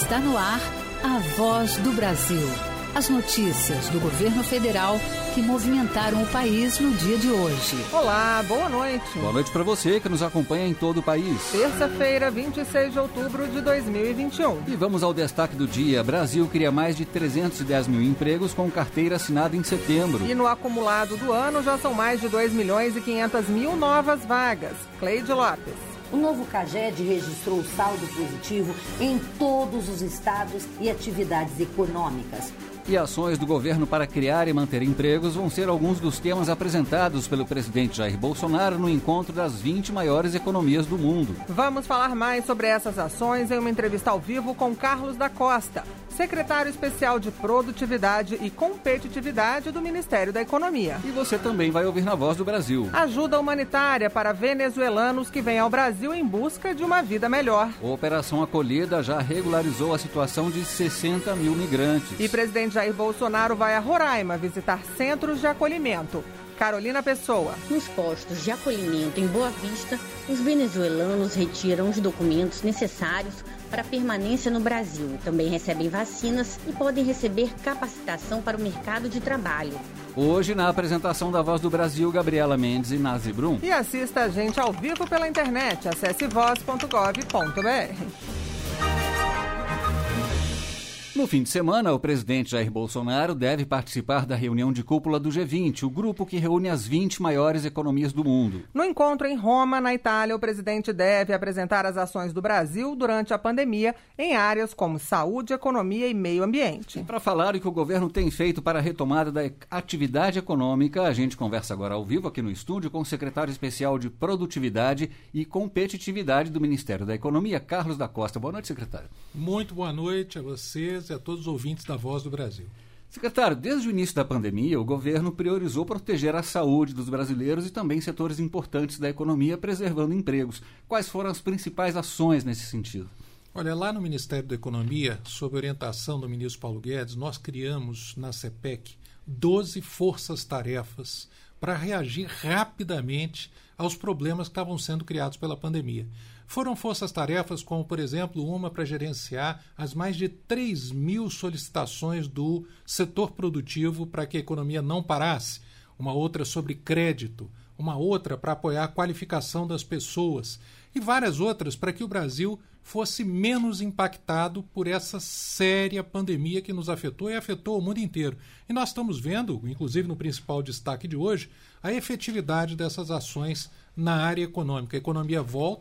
Está no ar a Voz do Brasil. As notícias do governo federal que movimentaram o país no dia de hoje. Olá, boa noite. Boa noite para você que nos acompanha em todo o país. Terça-feira, 26 de outubro de 2021. E vamos ao destaque do dia. Brasil cria mais de 310 mil empregos com carteira assinada em setembro. E no acumulado do ano já são mais de 2.500.000 novas vagas. Cleide Lopes. O novo CAGED registrou saldo positivo em todos os estados e atividades econômicas. E ações do governo para criar e manter empregos vão ser alguns dos temas apresentados pelo presidente Jair Bolsonaro no encontro das 20 maiores economias do mundo. Vamos falar mais sobre essas ações em uma entrevista ao vivo com Carlos da Costa, secretário especial de Produtividade e Competitividade do Ministério da Economia. E você também vai ouvir na Voz do Brasil. Ajuda humanitária para venezuelanos que vêm ao Brasil em busca de uma vida melhor. A Operação Acolhida já regularizou a situação de 60 mil migrantes. E presidente Jair Bolsonaro vai a Roraima visitar centros de acolhimento. Carolina Pessoa. Nos postos de acolhimento em Boa Vista, os venezuelanos retiram os documentos necessários para permanência no Brasil. Também recebem vacinas e podem receber capacitação para o mercado de trabalho. Hoje, na apresentação da Voz do Brasil, Gabriela Mendes e Nazi Brum. E assista a gente ao vivo pela internet. Acesse voz.gov.br. No fim de semana, o presidente Jair Bolsonaro deve participar da reunião de cúpula do G20, o grupo que reúne as 20 maiores economias do mundo. No encontro em Roma, na Itália, o presidente deve apresentar as ações do Brasil durante a pandemia em áreas como saúde, economia e meio ambiente. Para falar o que o governo tem feito para a retomada da atividade econômica, a gente conversa agora ao vivo aqui no estúdio com o secretário especial de Produtividade e Competitividade do Ministério da Economia, Carlos da Costa. Boa noite, secretário. Muito boa noite a vocês e a todos os ouvintes da Voz do Brasil. Secretário, desde o início da pandemia, o governo priorizou proteger a saúde dos brasileiros e também setores importantes da economia, preservando empregos. Quais foram as principais ações nesse sentido? Olha, lá no Ministério da Economia, sob orientação do ministro Paulo Guedes, nós criamos na CPEC 12 forças-tarefas para reagir rapidamente aos problemas que estavam sendo criados pela pandemia. Foram forças-tarefas como, por exemplo, uma para gerenciar as mais de 3 mil solicitações do setor produtivo para que a economia não parasse, uma outra sobre crédito, uma outra para apoiar a qualificação das pessoas e várias outras para que o Brasil fosse menos impactado por essa séria pandemia que nos afetou e afetou o mundo inteiro. E nós estamos vendo, inclusive no principal destaque de hoje, a efetividade dessas ações na área econômica. A economia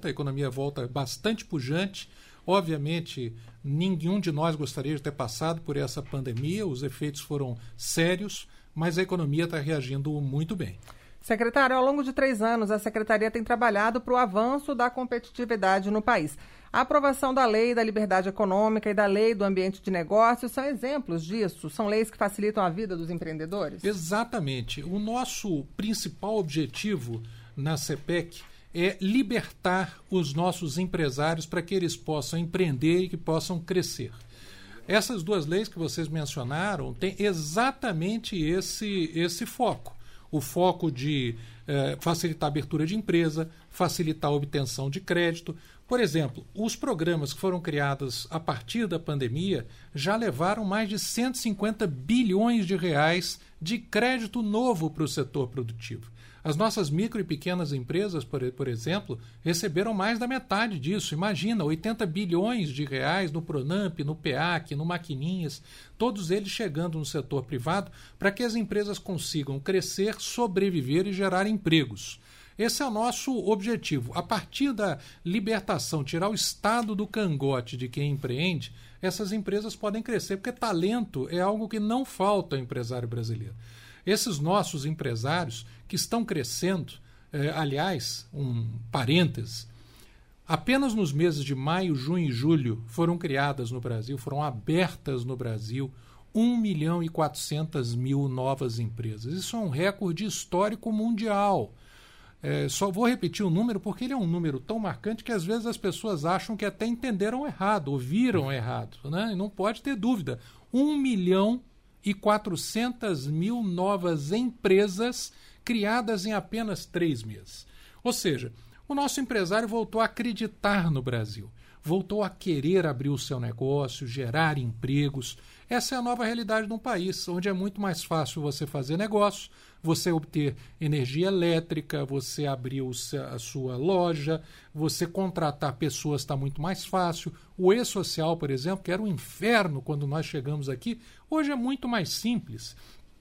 volta bastante pujante. Obviamente, nenhum de nós gostaria de ter passado por essa pandemia, os efeitos foram sérios, mas a economia está reagindo muito bem. Secretário, ao longo de 3 anos, a Secretaria tem trabalhado para o avanço da competitividade no país. A aprovação da Lei da Liberdade Econômica e da Lei do Ambiente de Negócios são exemplos disso? São leis que facilitam a vida dos empreendedores? Exatamente. O nosso principal objetivo na CPEC é libertar os nossos empresários para que eles possam empreender e que possam crescer. Essas 2 leis que vocês mencionaram têm exatamente esse foco. O foco de facilitar a abertura de empresa, facilitar a obtenção de crédito. Por exemplo, os programas que foram criados a partir da pandemia já levaram mais de 150 bilhões de reais de crédito novo para o setor produtivo. As nossas micro e pequenas empresas, por exemplo, receberam mais da metade disso. Imagina, 80 bilhões de reais no Pronamp, no PEAC, no Maquininhas, todos eles chegando no setor privado para que as empresas consigam crescer, sobreviver e gerar empregos. Esse é o nosso objetivo. A partir da libertação, tirar o estado do cangote de quem empreende, essas empresas podem crescer, porque talento é algo que não falta ao empresário brasileiro. Esses nossos empresários que estão crescendo, aliás, um parêntese, apenas nos meses de maio, junho e julho foram criadas no Brasil, foram abertas no Brasil 1.400.000 novas empresas. Isso é um recorde histórico mundial. Só vou repetir o número porque ele é um número tão marcante que às vezes as pessoas acham que até entenderam errado, ouviram errado, né? E não pode ter dúvida. 1.400.000 novas empresas criadas em apenas 3 meses. Ou seja, o nosso empresário voltou a acreditar no Brasil, voltou a querer abrir o seu negócio, gerar empregos. Essa é a nova realidade de um país, onde é muito mais fácil você fazer negócio, você obter energia elétrica, você abrir a sua loja, você contratar pessoas está muito mais fácil. O e-social, por exemplo, que era um inferno quando nós chegamos aqui, hoje é muito mais simples.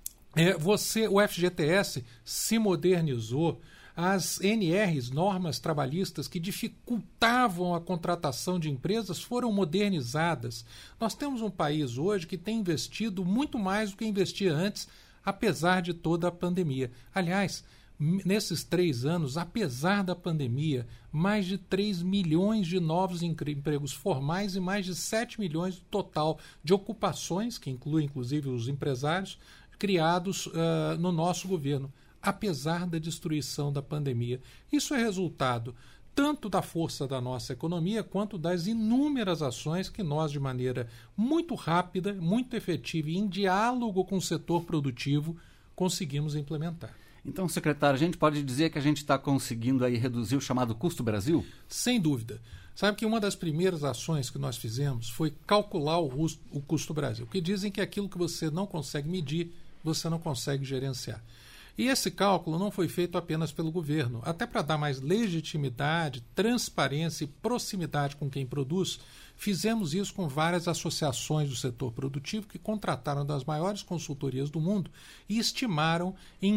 O FGTS se modernizou, as NRs, normas trabalhistas, que dificultavam a contratação de empresas, foram modernizadas. Nós temos um país hoje que tem investido muito mais do que investia antes, apesar de toda a pandemia. Aliás, nesses 3 anos, apesar da pandemia, mais de 3 milhões de novos empregos formais e mais de 7 milhões no total de ocupações, que inclui inclusive os empresários, criados no nosso governo, apesar da destruição da pandemia. Isso é resultado tanto da força da nossa economia quanto das inúmeras ações que nós, de maneira muito rápida, muito efetiva e em diálogo com o setor produtivo, conseguimos implementar. Então, secretário, a gente pode dizer que a gente está conseguindo aí reduzir o chamado custo Brasil? Sem dúvida. Sabe que uma das primeiras ações que nós fizemos foi calcular o custo Brasil, que dizem que aquilo que você não consegue medir, você não consegue gerenciar. E esse cálculo não foi feito apenas pelo governo. Até para dar mais legitimidade, transparência e proximidade com quem produz, fizemos isso com várias associações do setor produtivo que contrataram das maiores consultorias do mundo e estimaram em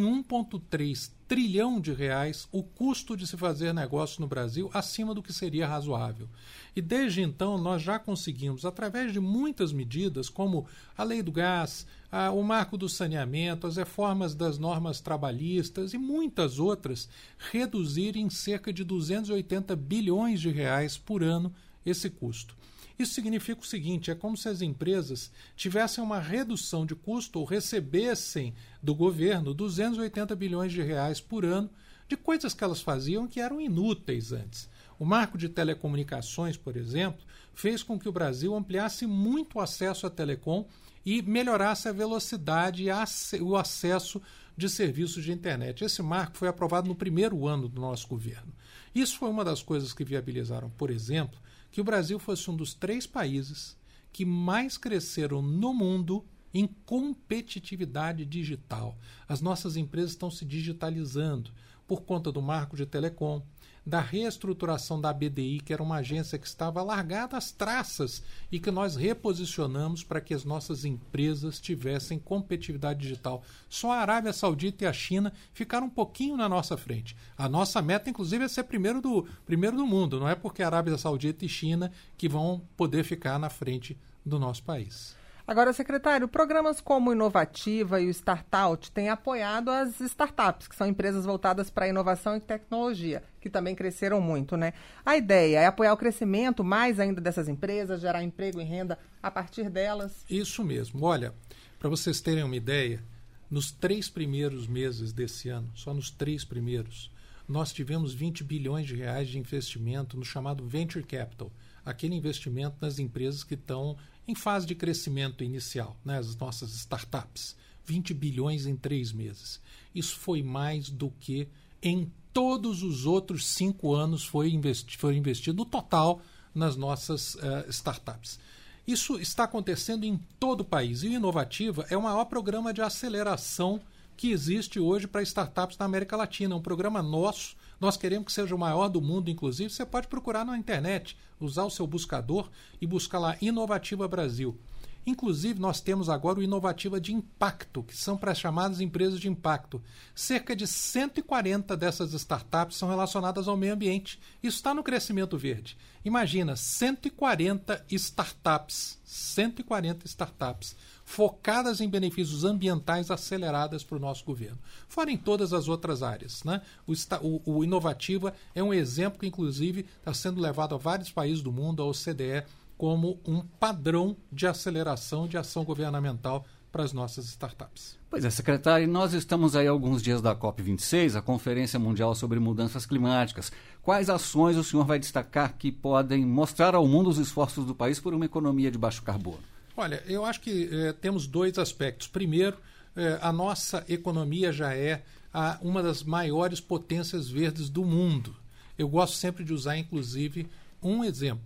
1,3 trilhão de reais o custo de se fazer negócio no Brasil acima do que seria razoável. E desde então nós já conseguimos, através de muitas medidas, como a lei do gás, o marco do saneamento, as reformas das normas trabalhistas e muitas outras, reduzir em cerca de 280 bilhões de reais por ano esse custo. Isso significa o seguinte, é como se as empresas tivessem uma redução de custo ou recebessem do governo 280 bilhões de reais por ano de coisas que elas faziam que eram inúteis antes. O marco de telecomunicações, por exemplo, fez com que o Brasil ampliasse muito o acesso à telecom e melhorasse a velocidade e o acesso de serviços de internet. Esse marco foi aprovado no primeiro ano do nosso governo. Isso foi uma das coisas que viabilizaram, por exemplo, que o Brasil fosse um dos 3 países que mais cresceram no mundo em competitividade digital. As nossas empresas estão se digitalizando por conta do marco de telecom, da reestruturação da BDI, que era uma agência que estava largada às traças e que nós reposicionamos para que as nossas empresas tivessem competitividade digital. Só a Arábia Saudita e a China ficaram um pouquinho na nossa frente. A nossa meta, inclusive, é ser primeiro do mundo. Não é porque a Arábia Saudita e China que vão poder ficar na frente do nosso país. Agora, secretário, programas como o Inovativa e o Startout têm apoiado as startups, que são empresas voltadas para a inovação e tecnologia, que também cresceram muito, né? A ideia é apoiar o crescimento mais ainda dessas empresas, gerar emprego e renda a partir delas? Isso mesmo. Olha, para vocês terem uma ideia, nos 3 primeiros meses desse ano, só nos 3 primeiros, nós tivemos 20 bilhões de reais de investimento no chamado Venture Capital, aquele investimento nas empresas que estão em fase de crescimento inicial, né, as nossas startups. 20 bilhões em 3 meses. Isso foi mais do que em todos os outros 5 anos foi investido no total nas nossas startups. Isso está acontecendo em todo o país. E o Inovativa é o maior programa de aceleração que existe hoje para startups na América Latina. É um programa nosso. Nós queremos que seja o maior do mundo, inclusive. Você pode procurar na internet, usar o seu buscador e buscar lá Inovativa Brasil. Inclusive, nós temos agora o Inovativa de Impacto, que são para as chamadas empresas de impacto. Cerca de 140 dessas startups são relacionadas ao meio ambiente. Isso está no crescimento verde. Imagina, 140 startups focadas em benefícios ambientais aceleradas para o nosso governo. Fora em todas as outras áreas, né? O Inovativa é um exemplo que, inclusive, está sendo levado a vários países do mundo, a OCDE, como um padrão de aceleração de ação governamental para as nossas startups. Pois é, secretário, e nós estamos aí há alguns dias da COP26, a Conferência Mundial sobre Mudanças Climáticas. Quais ações o senhor vai destacar que podem mostrar ao mundo os esforços do país por uma economia de baixo carbono? Olha, eu acho que temos 2 aspectos. Primeiro, a nossa economia já é uma das maiores potências verdes do mundo. Eu gosto sempre de usar, inclusive, um exemplo.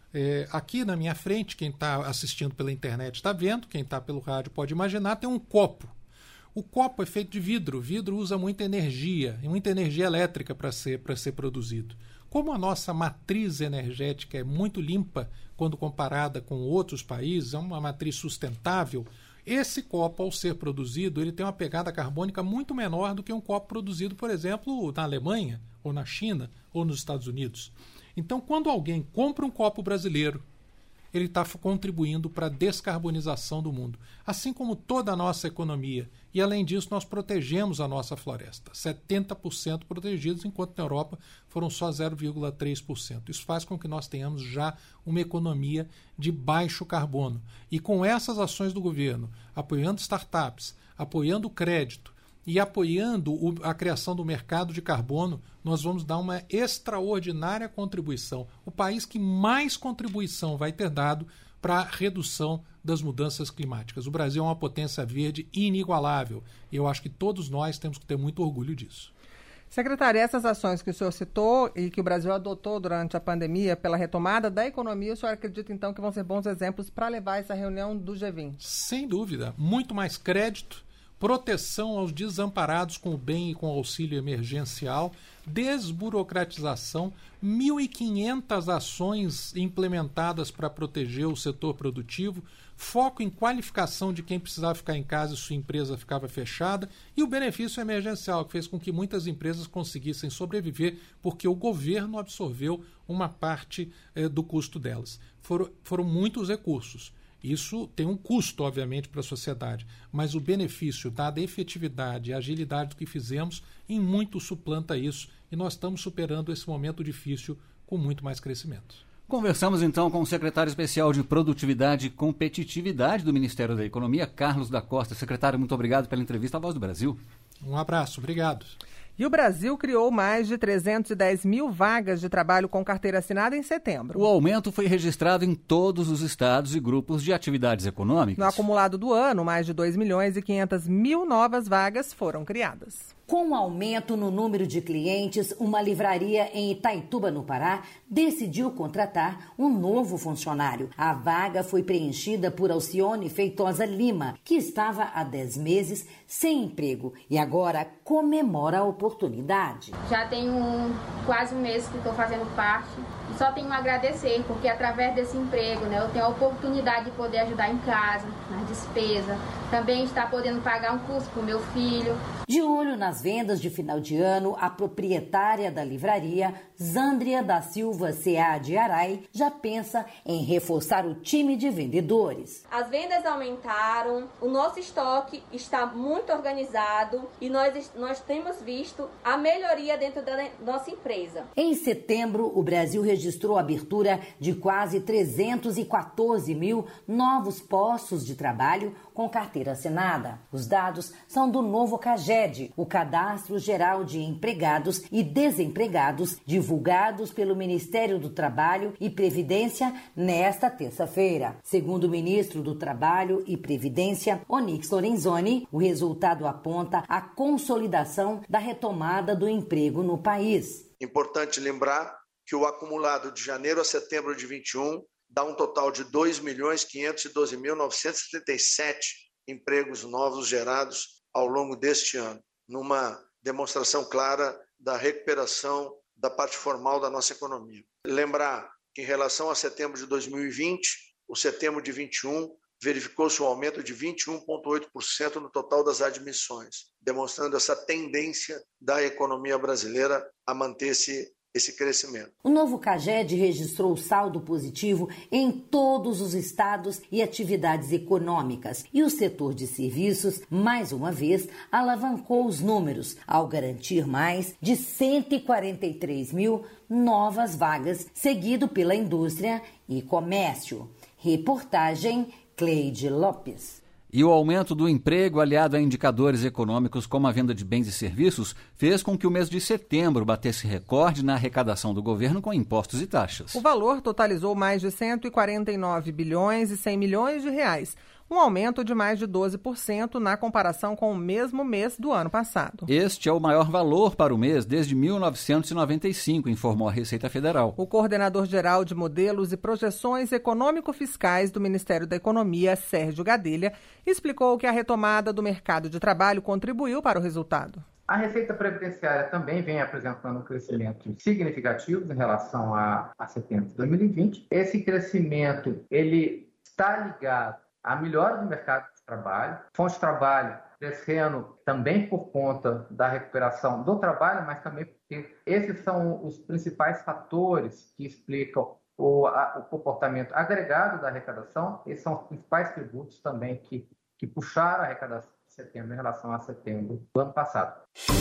Aqui na minha frente, quem está assistindo pela internet está vendo, quem está pelo rádio pode imaginar, tem um copo. O copo é feito de vidro. O vidro usa muita energia elétrica para ser produzido. Como a nossa matriz energética é muito limpa quando comparada com outros países, é uma matriz sustentável, esse copo, ao ser produzido, ele tem uma pegada carbônica muito menor do que um copo produzido, por exemplo, na Alemanha, ou na China, ou nos Estados Unidos. Então, quando alguém compra um copo brasileiro, ele está contribuindo para a descarbonização do mundo, assim como toda a nossa economia. E, além disso, nós protegemos a nossa floresta, 70% protegidos, enquanto na Europa foram só 0,3%. Isso faz com que nós tenhamos já uma economia de baixo carbono. E com essas ações do governo, apoiando startups, apoiando o crédito e apoiando a criação do mercado de carbono, nós vamos dar uma extraordinária contribuição. O país que mais contribuição vai ter dado para a redução das mudanças climáticas. O Brasil é uma potência verde inigualável. E eu acho que todos nós temos que ter muito orgulho disso. Secretário, essas ações que o senhor citou e que o Brasil adotou durante a pandemia pela retomada da economia, o senhor acredita então que vão ser bons exemplos para levar essa reunião do G20? Sem dúvida. Muito mais crédito, proteção aos desamparados com o bem e com o auxílio emergencial, desburocratização, 1.500 ações implementadas para proteger o setor produtivo, foco em qualificação de quem precisava ficar em casa e sua empresa ficava fechada, e o benefício emergencial, que fez com que muitas empresas conseguissem sobreviver porque o governo absorveu uma parte do custo delas. Foram muitos recursos. Isso tem um custo, obviamente, para a sociedade, mas o benefício, dada a efetividade e a agilidade do que fizemos, em muito suplanta isso, e nós estamos superando esse momento difícil com muito mais crescimento. Conversamos então com o secretário especial de Produtividade e Competitividade do Ministério da Economia, Carlos da Costa. Secretário, muito obrigado pela entrevista à Voz do Brasil. Um abraço, obrigado. E o Brasil criou mais de 310 mil vagas de trabalho com carteira assinada em setembro. O aumento foi registrado em todos os estados e grupos de atividades econômicas. No acumulado do ano, mais de 2 milhões e 500 mil novas vagas foram criadas. Com o aumento no número de clientes, uma livraria em Itaituba, no Pará, decidiu contratar um novo funcionário. A vaga foi preenchida por Alcione Feitosa Lima, que estava há 10 meses sem emprego e agora comemora a oportunidade. Já tenho quase um mês que estou fazendo parte e só tenho a agradecer, porque através desse emprego, eu tenho a oportunidade de poder ajudar em casa, nas despesas, também estar podendo pagar um curso para o meu filho. De olho nas vendas de final de ano, a proprietária da livraria, Zândria da Silva C.A. de Arai, já pensa em reforçar o time de vendedores. As vendas aumentaram, o nosso estoque está muito organizado e nós temos visto a melhoria dentro da nossa empresa. Em setembro, o Brasil registrou a abertura de quase 314 mil novos postos de trabalho com carteira assinada. Os dados são do novo CAGED, o Cadastro Geral de Empregados e Desempregados, divulgados pelo Ministério do Trabalho e Previdência nesta terça-feira. Segundo o ministro do Trabalho e Previdência, Onyx Lorenzoni, o resultado aponta a consolidação da retomada do emprego no país. Importante lembrar que o acumulado de janeiro a setembro de 21 dá um total de 2.512.977 empregos novos gerados ao longo deste ano, numa demonstração clara da recuperação da parte formal da nossa economia. Lembrar que em relação a setembro de 2020, o setembro de 21 verificou-se um aumento de 21,8% no total das admissões, demonstrando essa tendência da economia brasileira a manter esse crescimento. O novo CAGED registrou saldo positivo em todos os estados e atividades econômicas. E o setor de serviços, mais uma vez, alavancou os números, ao garantir mais de 143 mil novas vagas, seguido pela indústria e comércio. Reportagem Cleide Lopes. E o aumento do emprego, aliado a indicadores econômicos como a venda de bens e serviços, fez com que o mês de setembro batesse recorde na arrecadação do governo com impostos e taxas. O valor totalizou mais de 149 bilhões e 100 milhões de reais, um aumento de mais de 12% na comparação com o mesmo mês do ano passado. Este é o maior valor para o mês desde 1995, informou a Receita Federal. O coordenador-geral de Modelos e Projeções Econômico-Fiscais do Ministério da Economia, Sérgio Gadelha, explicou que a retomada do mercado de trabalho contribuiu para o resultado. A Receita Previdenciária também vem apresentando um crescimento significativo em relação a setembro de 2020. Esse crescimento ele está ligado à melhora do mercado de trabalho, fonte de trabalho crescendo também por conta da recuperação do trabalho, mas também porque esses são os principais fatores que explicam o comportamento agregado da arrecadação. Esses são os principais tributos também que puxaram a arrecadação de setembro em relação a setembro do ano passado.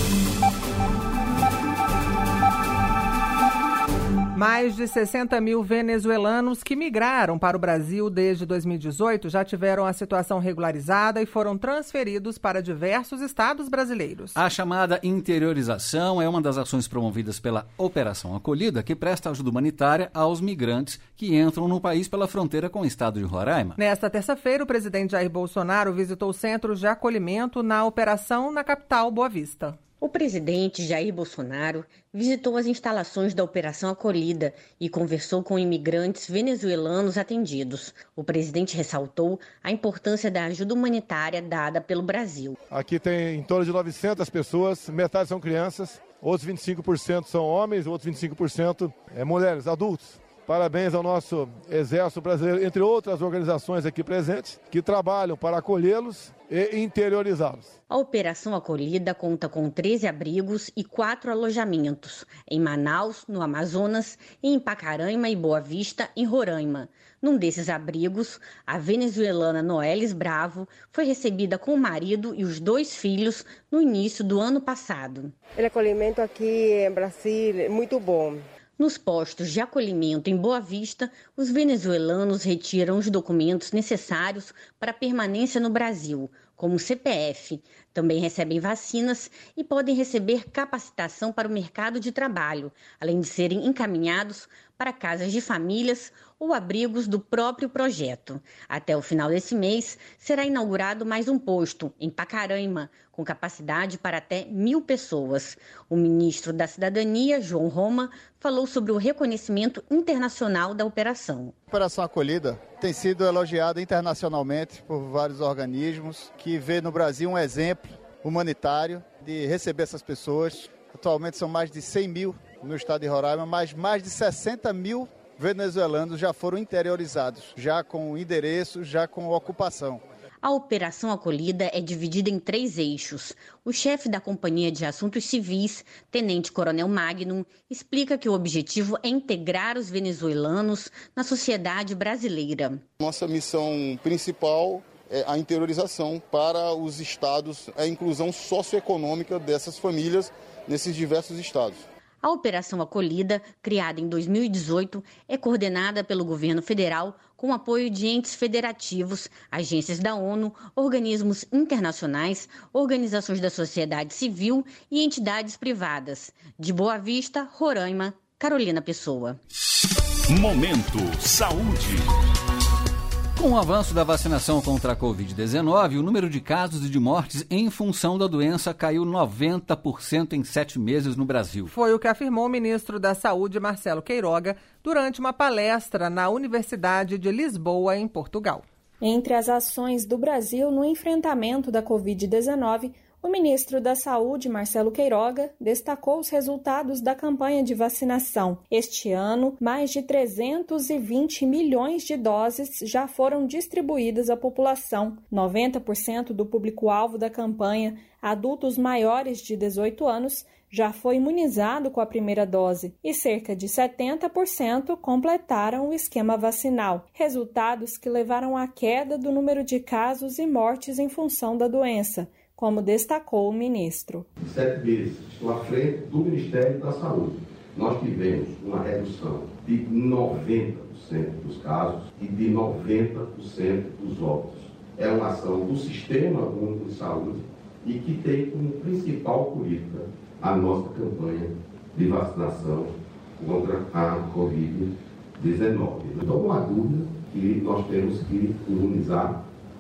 Mais de 60 mil venezuelanos que migraram para o Brasil desde 2018 já tiveram a situação regularizada e foram transferidos para diversos estados brasileiros. A chamada interiorização é uma das ações promovidas pela Operação Acolhida, que presta ajuda humanitária aos migrantes que entram no país pela fronteira com o estado de Roraima. Nesta terça-feira, o presidente Jair Bolsonaro visitou centros de acolhimento na operação na capital Boa Vista. O presidente Jair Bolsonaro visitou as instalações da Operação Acolhida e conversou com imigrantes venezuelanos atendidos. O presidente ressaltou a importância da ajuda humanitária dada pelo Brasil. Aqui tem em torno de 900 pessoas, metade são crianças, outros 25% são homens, outros 25% mulheres, adultos. Parabéns ao nosso Exército Brasileiro, entre outras organizações aqui presentes, que trabalham para acolhê-los e interiorizá-los. A Operação Acolhida conta com 13 abrigos e 4 alojamentos, em Manaus, no Amazonas, e em Pacaraima e Boa Vista, em Roraima. Num desses abrigos, a venezuelana Noelis Bravo foi recebida com o marido e os 2 filhos no início do ano passado. O acolhimento aqui em Brasil é muito bom. Nos postos de acolhimento em Boa Vista, os venezuelanos retiram os documentos necessários para a permanência no Brasil, como o CPF. Também recebem vacinas e podem receber capacitação para o mercado de trabalho, além de serem encaminhados para casas de famílias ou abrigos do próprio projeto. Até o final desse mês, será inaugurado mais um posto, em Pacaraima, com capacidade para até 1.000 pessoas. O ministro da Cidadania, João Roma, falou sobre o reconhecimento internacional da operação. A Operação Acolhida tem sido elogiada internacionalmente por vários organismos que vê no Brasil um exemplo humanitário de receber essas pessoas. Atualmente são mais de 100 mil no estado de Roraima, mas mais de 60 mil venezuelanos já foram interiorizados, já com endereço, já com ocupação. A Operação Acolhida é dividida em 3 eixos. O chefe da Companhia de Assuntos Civis, Tenente Coronel Magnum, explica que o objetivo é integrar os venezuelanos na sociedade brasileira. Nossa missão principal é a interiorização para os estados, a inclusão socioeconômica dessas famílias nesses diversos estados. A Operação Acolhida, criada em 2018, é coordenada pelo governo federal com apoio de entes federativos, agências da ONU, organismos internacionais, organizações da sociedade civil e entidades privadas. De Boa Vista, Roraima, Carolina Pessoa. Momento Saúde. Com o avanço da vacinação contra a Covid-19, o número de casos e de mortes em função da doença caiu 90% em 7 meses no Brasil. Foi o que afirmou o ministro da Saúde, Marcelo Queiroga, durante uma palestra na Universidade de Lisboa, em Portugal. Entre as ações do Brasil no enfrentamento da Covid-19, o ministro da Saúde, Marcelo Queiroga, destacou os resultados da campanha de vacinação. Este ano, mais de 320 milhões de doses já foram distribuídas à população. 90% do público-alvo da campanha, adultos maiores de 18 anos, já foi imunizado com a primeira dose e cerca de 70% completaram o esquema vacinal. Resultados que levaram à queda do número de casos e mortes em função da doença, como destacou o ministro. 7 meses, estou à frente do Ministério da Saúde. Nós tivemos uma redução de 90% dos casos e de 90% dos óbitos. É uma ação do Sistema Único de Saúde e que tem como principal política a nossa campanha de vacinação contra a Covid-19. Então, não há dúvida que nós temos que imunizar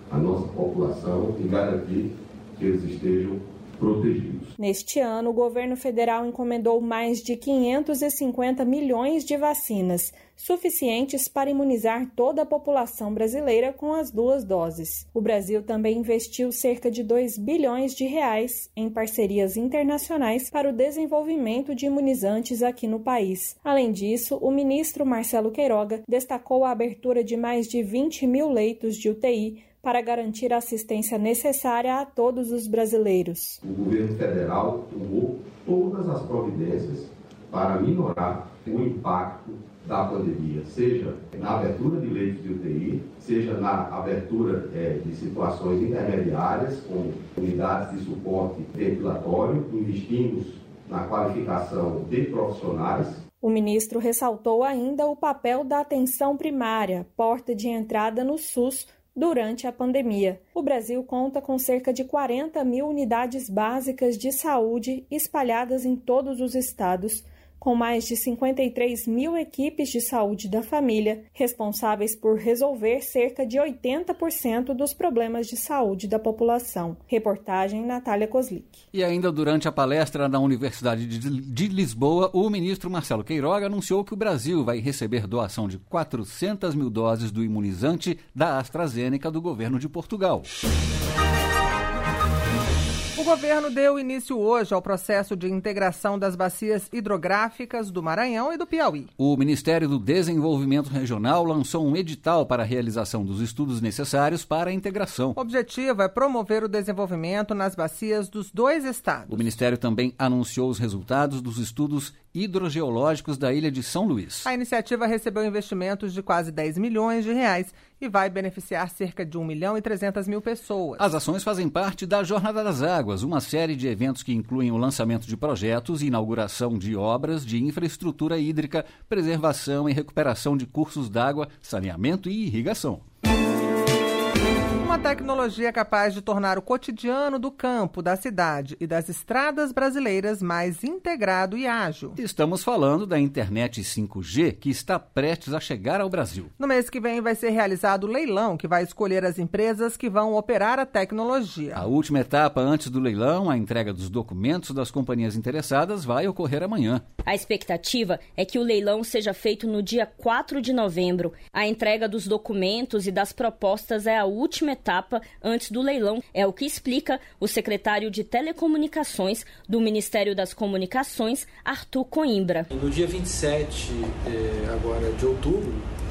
a nossa população e garantir que eles estejam protegidos. Neste ano, o governo federal encomendou mais de 550 milhões de vacinas, suficientes para imunizar toda a população brasileira com as 2 doses. O Brasil também investiu cerca de 2 bilhões de reais em parcerias internacionais para o desenvolvimento de imunizantes aqui no país. Além disso, o ministro Marcelo Queiroga destacou a abertura de mais de 20 mil leitos de UTI para garantir a assistência necessária a todos os brasileiros. O governo federal tomou todas as providências para minorar o impacto da pandemia, seja na abertura de leitos de UTI, seja na abertura de situações intermediárias, como unidades de suporte ventilatório, investimos na qualificação de profissionais. O ministro ressaltou ainda o papel da atenção primária, porta de entrada no SUS, durante a pandemia. O Brasil conta com cerca de 40 mil unidades básicas de saúde espalhadas em todos os estados, com mais de 53 mil equipes de saúde da família, responsáveis por resolver cerca de 80% dos problemas de saúde da população. Reportagem Natália Kozlik. E ainda durante a palestra na Universidade de Lisboa, o ministro Marcelo Queiroga anunciou que o Brasil vai receber doação de 400 mil doses do imunizante da AstraZeneca do governo de Portugal. O governo deu início hoje ao processo de integração das bacias hidrográficas do Maranhão e do Piauí. O Ministério do Desenvolvimento Regional lançou um edital para a realização dos estudos necessários para a integração. O objetivo é promover o desenvolvimento nas bacias dos 2 estados. O Ministério também anunciou os resultados dos estudos hidrogeológicos da ilha de São Luís. A iniciativa recebeu investimentos de quase 10 milhões de reais e vai beneficiar cerca de 1.300.000 pessoas. As ações fazem parte da Jornada das Águas, uma série de eventos que incluem o lançamento de projetos e inauguração de obras de infraestrutura hídrica, preservação e recuperação de cursos d'água, saneamento e irrigação. Uma tecnologia capaz de tornar o cotidiano do campo, da cidade e das estradas brasileiras mais integrado e ágil. Estamos falando da internet 5G, que está prestes a chegar ao Brasil. No mês que vem vai ser realizado o leilão, que vai escolher as empresas que vão operar a tecnologia. A última etapa antes do leilão, a entrega dos documentos das companhias interessadas, vai ocorrer amanhã. A expectativa é que o leilão seja feito no dia 4 de novembro. A entrega dos documentos e das propostas é a última etapa antes do leilão, é o que explica o secretário de Telecomunicações do Ministério das Comunicações, Arthur Coimbra. No dia 27 agora de outubro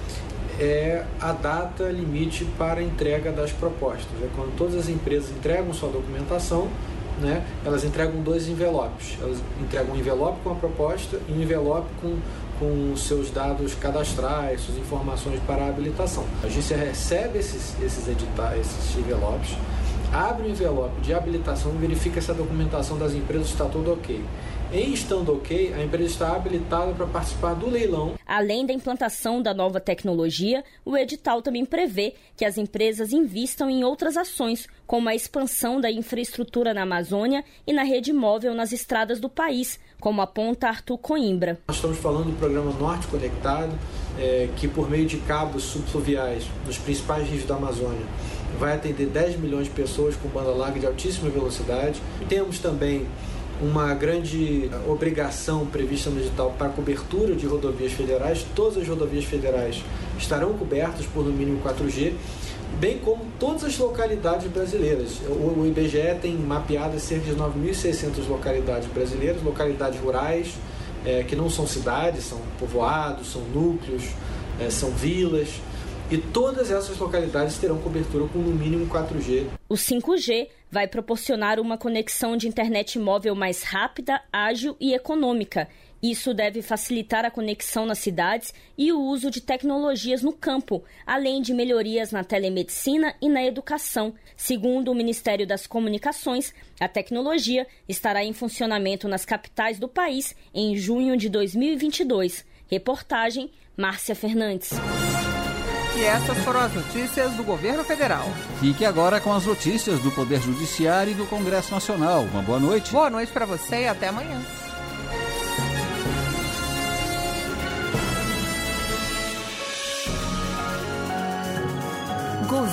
é a data limite para a entrega das propostas. É quando todas as empresas entregam sua documentação, né, elas entregam 2 envelopes. Elas entregam um envelope com a proposta e um envelope com seus dados cadastrais, suas informações para a habilitação. A agência recebe esses envelopes, abre o envelope de habilitação e verifica se a documentação das empresas está tudo ok. Em estando ok, a empresa está habilitada para participar do leilão. Além da implantação da nova tecnologia, o edital também prevê que as empresas invistam em outras ações, como a expansão da infraestrutura na Amazônia e na rede móvel nas estradas do país, como aponta Arthur Coimbra. Nós estamos falando do programa Norte Conectado, que por meio de cabos subfluviais nos principais rios da Amazônia vai atender 10 milhões de pessoas com banda larga de altíssima velocidade. Temos também uma grande obrigação prevista no edital para a cobertura de rodovias federais. Todas as rodovias federais estarão cobertas por no mínimo 4G, bem como todas as localidades brasileiras. O IBGE tem mapeado cerca de 9.600 localidades brasileiras, localidades rurais, que não são cidades, são povoados, são núcleos, são vilas. E todas essas localidades terão cobertura com no mínimo 4G. O 5G vai proporcionar uma conexão de internet móvel mais rápida, ágil e econômica. Isso deve facilitar a conexão nas cidades e o uso de tecnologias no campo, além de melhorias na telemedicina e na educação. Segundo o Ministério das Comunicações, a tecnologia estará em funcionamento nas capitais do país em junho de 2022. Reportagem, Márcia Fernandes. E essas foram as notícias do governo federal. Fique agora com as notícias do Poder Judiciário e do Congresso Nacional. Uma boa noite. Boa noite para você e até amanhã.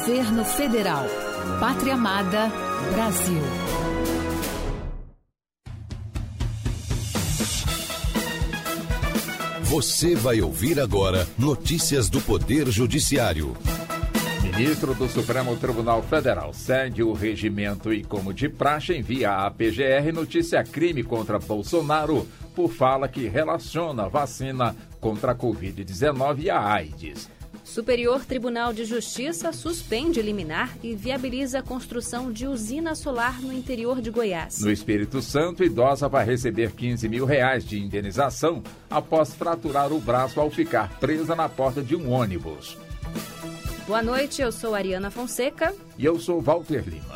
Governo Federal. Pátria Amada, Brasil. Você vai ouvir agora notícias do Poder Judiciário. Ministro do Supremo Tribunal Federal segue o regimento e, como de praxe, envia à PGR notícia-crime contra Bolsonaro por fala que relaciona a vacina contra a Covid-19 e a AIDS. Superior Tribunal de Justiça suspende liminar e viabiliza a construção de usina solar no interior de Goiás. No Espírito Santo, idosa vai receber R$15 mil de indenização após fraturar o braço ao ficar presa na porta de um ônibus. Boa noite, eu sou Ariana Fonseca. E eu sou Walter Lima.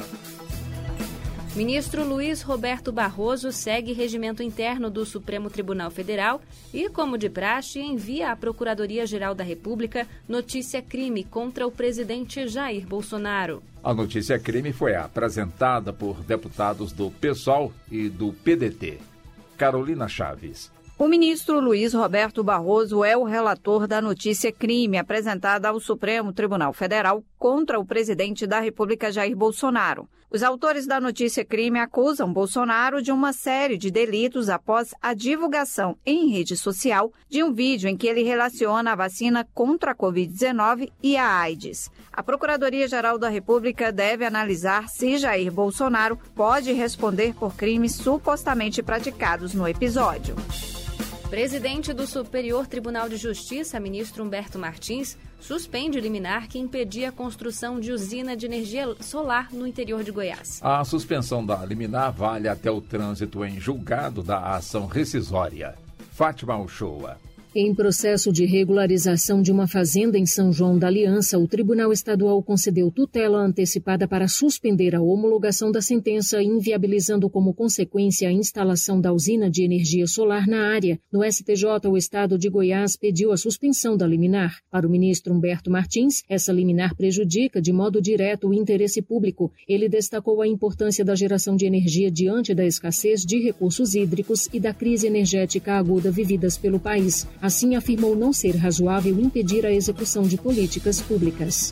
Ministro Luiz Roberto Barroso segue regimento interno do Supremo Tribunal Federal e, como de praxe, envia à Procuradoria-Geral da República notícia-crime contra o presidente Jair Bolsonaro. A notícia-crime foi apresentada por deputados do PSOL e do PDT. Carolina Chaves. O ministro Luiz Roberto Barroso é o relator da notícia-crime apresentada ao Supremo Tribunal Federal contra o presidente da República, Jair Bolsonaro. Os autores da notícia-crime acusam Bolsonaro de uma série de delitos após a divulgação em rede social de um vídeo em que ele relaciona a vacina contra a Covid-19 e a AIDS. A Procuradoria-Geral da República deve analisar se Jair Bolsonaro pode responder por crimes supostamente praticados no episódio. Presidente do Superior Tribunal de Justiça, ministro Humberto Martins, suspende liminar que impedia a construção de usina de energia solar no interior de Goiás. A suspensão da liminar vale até o trânsito em julgado da ação rescisória. Fátima Uchoa. Em processo de regularização de uma fazenda em São João da Aliança, o Tribunal Estadual concedeu tutela antecipada para suspender a homologação da sentença, inviabilizando como consequência a instalação da usina de energia solar na área. No STJ, o Estado de Goiás pediu a suspensão da liminar. Para o ministro Humberto Martins, essa liminar prejudica de modo direto o interesse público. Ele destacou a importância da geração de energia diante da escassez de recursos hídricos e da crise energética aguda vividas pelo país. Assim, afirmou não ser razoável impedir a execução de políticas públicas.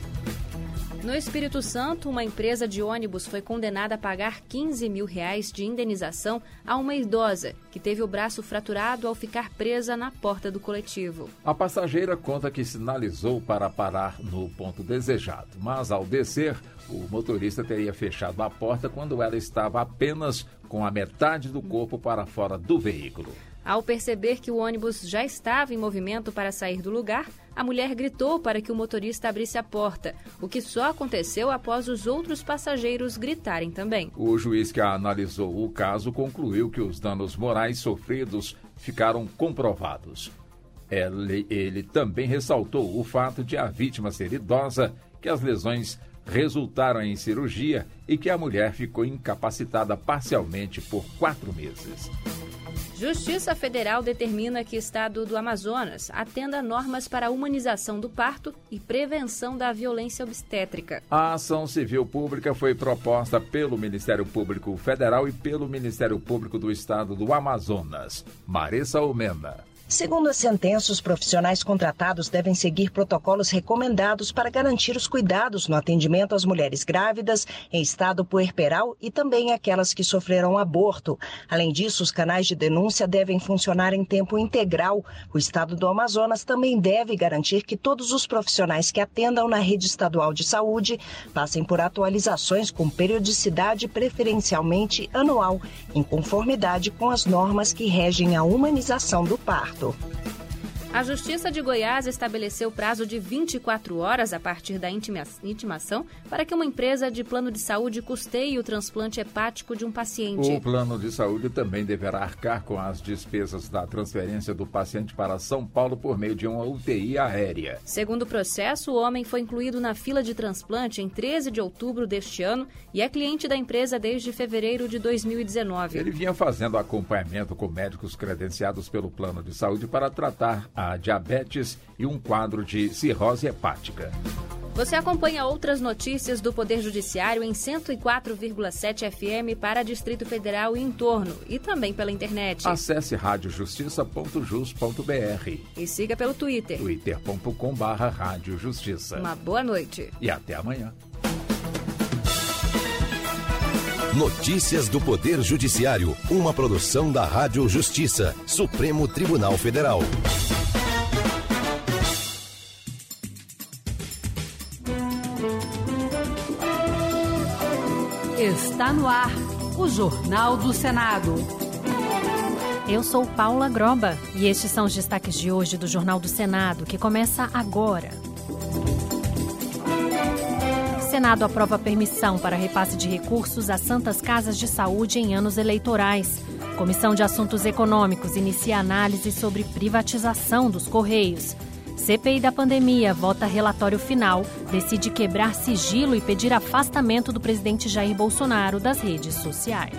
No Espírito Santo, uma empresa de ônibus foi condenada a pagar R$15 mil de indenização a uma idosa que teve o braço fraturado ao ficar presa na porta do coletivo. A passageira conta que sinalizou para parar no ponto desejado, mas ao descer, o motorista teria fechado a porta quando ela estava apenas com a metade do corpo para fora do veículo. Ao perceber que o ônibus já estava em movimento para sair do lugar, a mulher gritou para que o motorista abrisse a porta, o que só aconteceu após os outros passageiros gritarem também. O juiz que analisou o caso concluiu que os danos morais sofridos ficaram comprovados. Ele também ressaltou o fato de a vítima ser idosa, que as lesões resultaram em cirurgia e que a mulher ficou incapacitada parcialmente por 4 meses. Justiça Federal determina que o Estado do Amazonas atenda normas para a humanização do parto e prevenção da violência obstétrica. A ação civil pública foi proposta pelo Ministério Público Federal e pelo Ministério Público do Estado do Amazonas. Marissa Almena. Segundo a sentença, os profissionais contratados devem seguir protocolos recomendados para garantir os cuidados no atendimento às mulheres grávidas, em estado puerperal e também aquelas que sofreram aborto. Além disso, os canais de denúncia devem funcionar em tempo integral. O estado do Amazonas também deve garantir que todos os profissionais que atendam na rede estadual de saúde passem por atualizações com periodicidade preferencialmente anual, em conformidade com as normas que regem a humanização do parto. A Justiça de Goiás estabeleceu prazo de 24 horas a partir da intimação para que uma empresa de plano de saúde custeie o transplante hepático de um paciente. O plano de saúde também deverá arcar com as despesas da transferência do paciente para São Paulo por meio de uma UTI aérea. Segundo o processo, o homem foi incluído na fila de transplante em 13 de outubro deste ano e é cliente da empresa desde fevereiro de 2019. Ele vinha fazendo acompanhamento com médicos credenciados pelo plano de saúde para tratar a diabetes e um quadro de cirrose hepática. Você acompanha outras notícias do Poder Judiciário em 104,7 FM para Distrito Federal e entorno e também pela internet. Acesse radiojustiça.jus.br e siga pelo Twitter. twitter.com/radiojustiça. Uma boa noite. E até amanhã. Notícias do Poder Judiciário, uma produção da Rádio Justiça, Supremo Tribunal Federal. Está no ar, o Jornal do Senado. Eu sou Paula Groba e estes são os destaques de hoje do Jornal do Senado, que começa agora. Senado aprova permissão para repasse de recursos às Santas Casas de Saúde em anos eleitorais. Comissão de Assuntos Econômicos inicia análise sobre privatização dos Correios. CPI da pandemia vota relatório final, decide quebrar sigilo e pedir afastamento do presidente Jair Bolsonaro das redes sociais.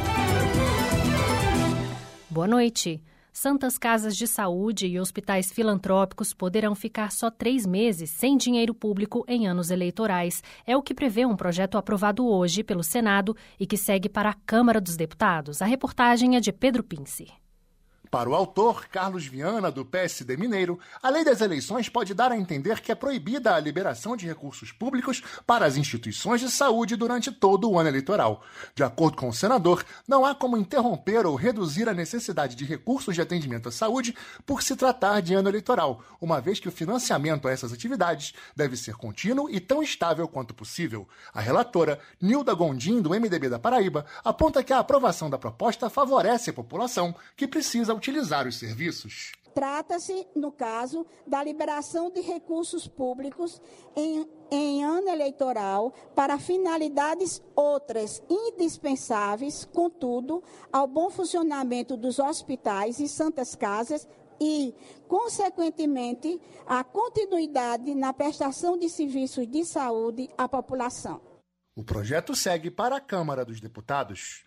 Boa noite. Santas Casas de Saúde e hospitais filantrópicos poderão ficar só 3 meses sem dinheiro público em anos eleitorais. É o que prevê um projeto aprovado hoje pelo Senado e que segue para a Câmara dos Deputados. A reportagem é de Pedro Pinci. Para o autor, Carlos Viana, do PSD Mineiro, a lei das eleições pode dar a entender que é proibida a liberação de recursos públicos para as instituições de saúde durante todo o ano eleitoral. De acordo com o senador, não há como interromper ou reduzir a necessidade de recursos de atendimento à saúde por se tratar de ano eleitoral, uma vez que o financiamento a essas atividades deve ser contínuo e tão estável quanto possível. A relatora, Nilda Gondim, do MDB da Paraíba, aponta que a aprovação da proposta favorece a população que precisa utilizar os serviços. Trata-se, no caso, da liberação de recursos públicos em ano eleitoral para finalidades outras indispensáveis, contudo, ao bom funcionamento dos hospitais e santas casas e, consequentemente, à continuidade na prestação de serviços de saúde à população. O projeto segue para a Câmara dos Deputados.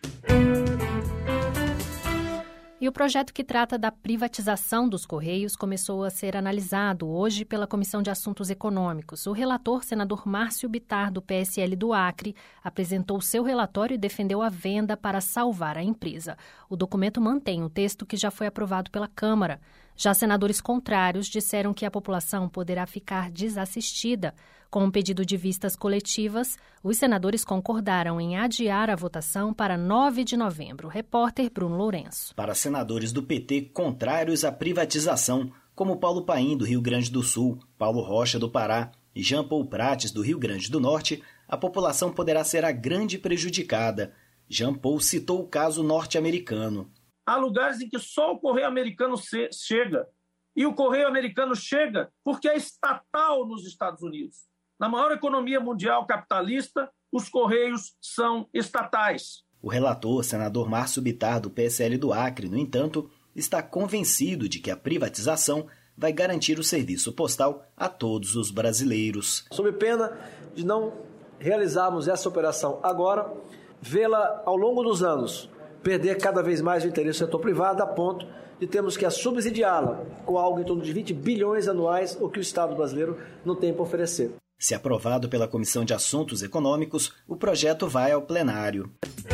E o projeto que trata da privatização dos Correios começou a ser analisado hoje pela Comissão de Assuntos Econômicos. O relator, senador Márcio Bittar, do PSL do Acre, apresentou seu relatório e defendeu a venda para salvar a empresa. O documento mantém o texto que já foi aprovado pela Câmara. Já senadores contrários disseram que a população poderá ficar desassistida. Com um pedido de vistas coletivas, os senadores concordaram em adiar a votação para 9 de novembro. Repórter Bruno Lourenço. Para senadores do PT contrários à privatização, como Paulo Paim, do Rio Grande do Sul, Paulo Rocha, do Pará e Jean Paul Prates, do Rio Grande do Norte, a população poderá ser a grande prejudicada. Jean Paul citou o caso norte-americano. Há lugares em que só o Correio Americano chega. E o Correio Americano chega porque é estatal nos Estados Unidos. Na maior economia mundial capitalista, os Correios são estatais. O relator, senador Márcio Bittar, do PSL do Acre, no entanto, está convencido de que a privatização vai garantir o serviço postal a todos os brasileiros. Sob pena de não realizarmos essa operação agora, vê-la ao longo dos anos perder cada vez mais o interesse do setor privado, a ponto de termos que subsidiá-la com algo em torno de 20 bilhões anuais, o que o Estado brasileiro não tem para oferecer. Se aprovado pela Comissão de Assuntos Econômicos, o projeto vai ao plenário.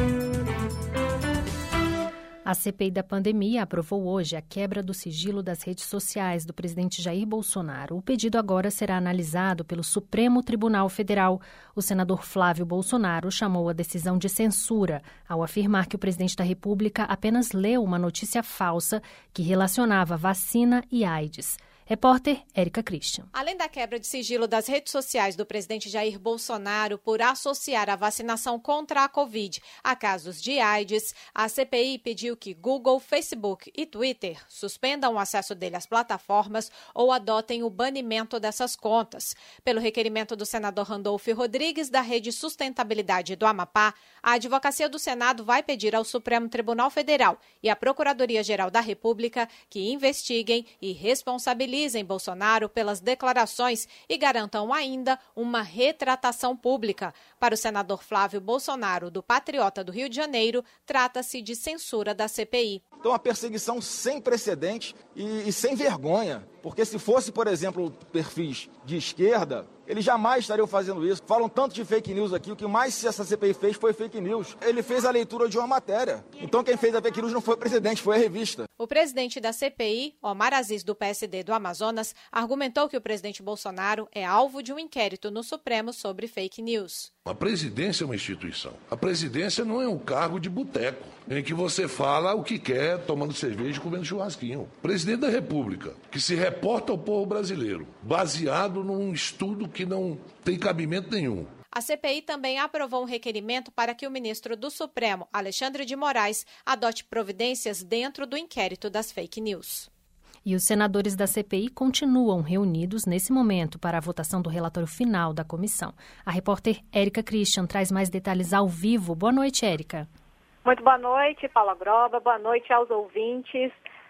A CPI da pandemia aprovou hoje a quebra do sigilo das redes sociais do presidente Jair Bolsonaro. O pedido agora será analisado pelo Supremo Tribunal Federal. O senador Flávio Bolsonaro chamou a decisão de censura, ao afirmar que o presidente da República apenas leu uma notícia falsa que relacionava vacina e AIDS. Repórter Érica Christian. Além da quebra de sigilo das redes sociais do presidente Jair Bolsonaro por associar a vacinação contra a Covid a casos de AIDS, a CPI pediu que Google, Facebook e Twitter suspendam o acesso dele às plataformas ou adotem o banimento dessas contas. Pelo requerimento do senador Randolfo Rodrigues, da Rede Sustentabilidade do Amapá, a Advocacia do Senado vai pedir ao Supremo Tribunal Federal e à Procuradoria-Geral da República que investiguem e responsabilizem Bolsonaro pelas declarações e garantam ainda uma retratação pública. Para o senador Flávio Bolsonaro, do Patriota do Rio de Janeiro, trata-se de censura da CPI. Então, uma perseguição sem precedente e sem vergonha. Porque se fosse, por exemplo, perfis de esquerda, eles jamais estariam fazendo isso. Falam tanto de fake news aqui, o que mais essa CPI fez foi fake news. Ele fez a leitura de uma matéria. Então quem fez a fake news não foi o presidente, foi a revista. O presidente da CPI, Omar Aziz, do PSD do Amazonas, argumentou que o presidente Bolsonaro é alvo de um inquérito no Supremo sobre fake news. A presidência é uma instituição. A presidência não é um cargo de boteco, em que você fala o que quer, tomando cerveja e comendo churrasquinho. O presidente da República, que se reporta ao povo brasileiro, baseado num estudo que não tem cabimento nenhum. A CPI também aprovou um requerimento para que o ministro do Supremo, Alexandre de Moraes, adote providências dentro do inquérito das fake news. E os senadores da CPI continuam reunidos nesse momento para a votação do relatório final da comissão. A repórter Érica Christian traz mais detalhes ao vivo. Boa noite, Érica. Muito boa noite, Paula Groba. Boa noite aos ouvintes.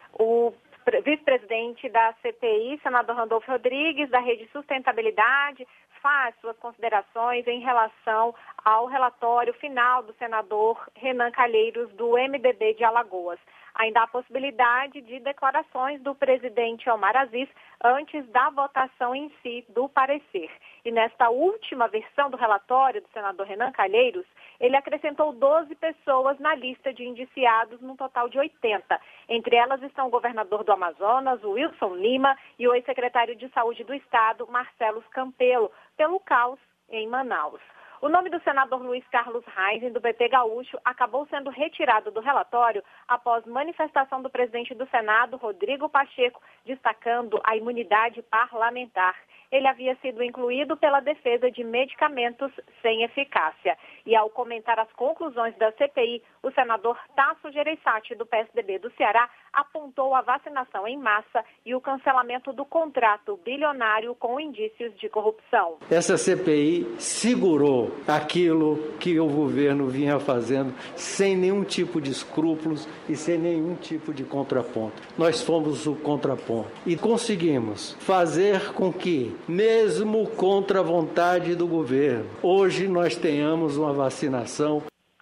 O vice-presidente da CPI, senador Randolfo Rodrigues, da Rede Sustentabilidade, faz suas considerações em relação ao relatório final do senador Renan Calheiros, do MDB de Alagoas. Ainda há possibilidade de declarações do presidente Omar Aziz antes da votação em si do parecer. E nesta última versão do relatório do senador Renan Calheiros, ele acrescentou 12 pessoas na lista de indiciados, num total de 80. Entre elas estão o governador do Amazonas, o Wilson Lima, e o ex-secretário de Saúde do Estado, Marcelo Campelo, pelo caos em Manaus. O nome do senador Luiz Carlos Reis, do PT Gaúcho, acabou sendo retirado do relatório após manifestação do presidente do Senado, Rodrigo Pacheco, destacando a imunidade parlamentar. Ele havia sido incluído pela defesa de medicamentos sem eficácia. E ao comentar as conclusões da CPI, o senador Tasso Gereissati, do PSDB do Ceará, apontou a vacinação em massa e o cancelamento do contrato bilionário com indícios de corrupção. Essa CPI segurou aquilo que o governo vinha fazendo sem nenhum tipo de escrúpulos e sem nenhum tipo de contraponto. Nós fomos o contraponto e conseguimos fazer com que, mesmo contra a vontade do governo, hoje nós tenhamos uma vacinação.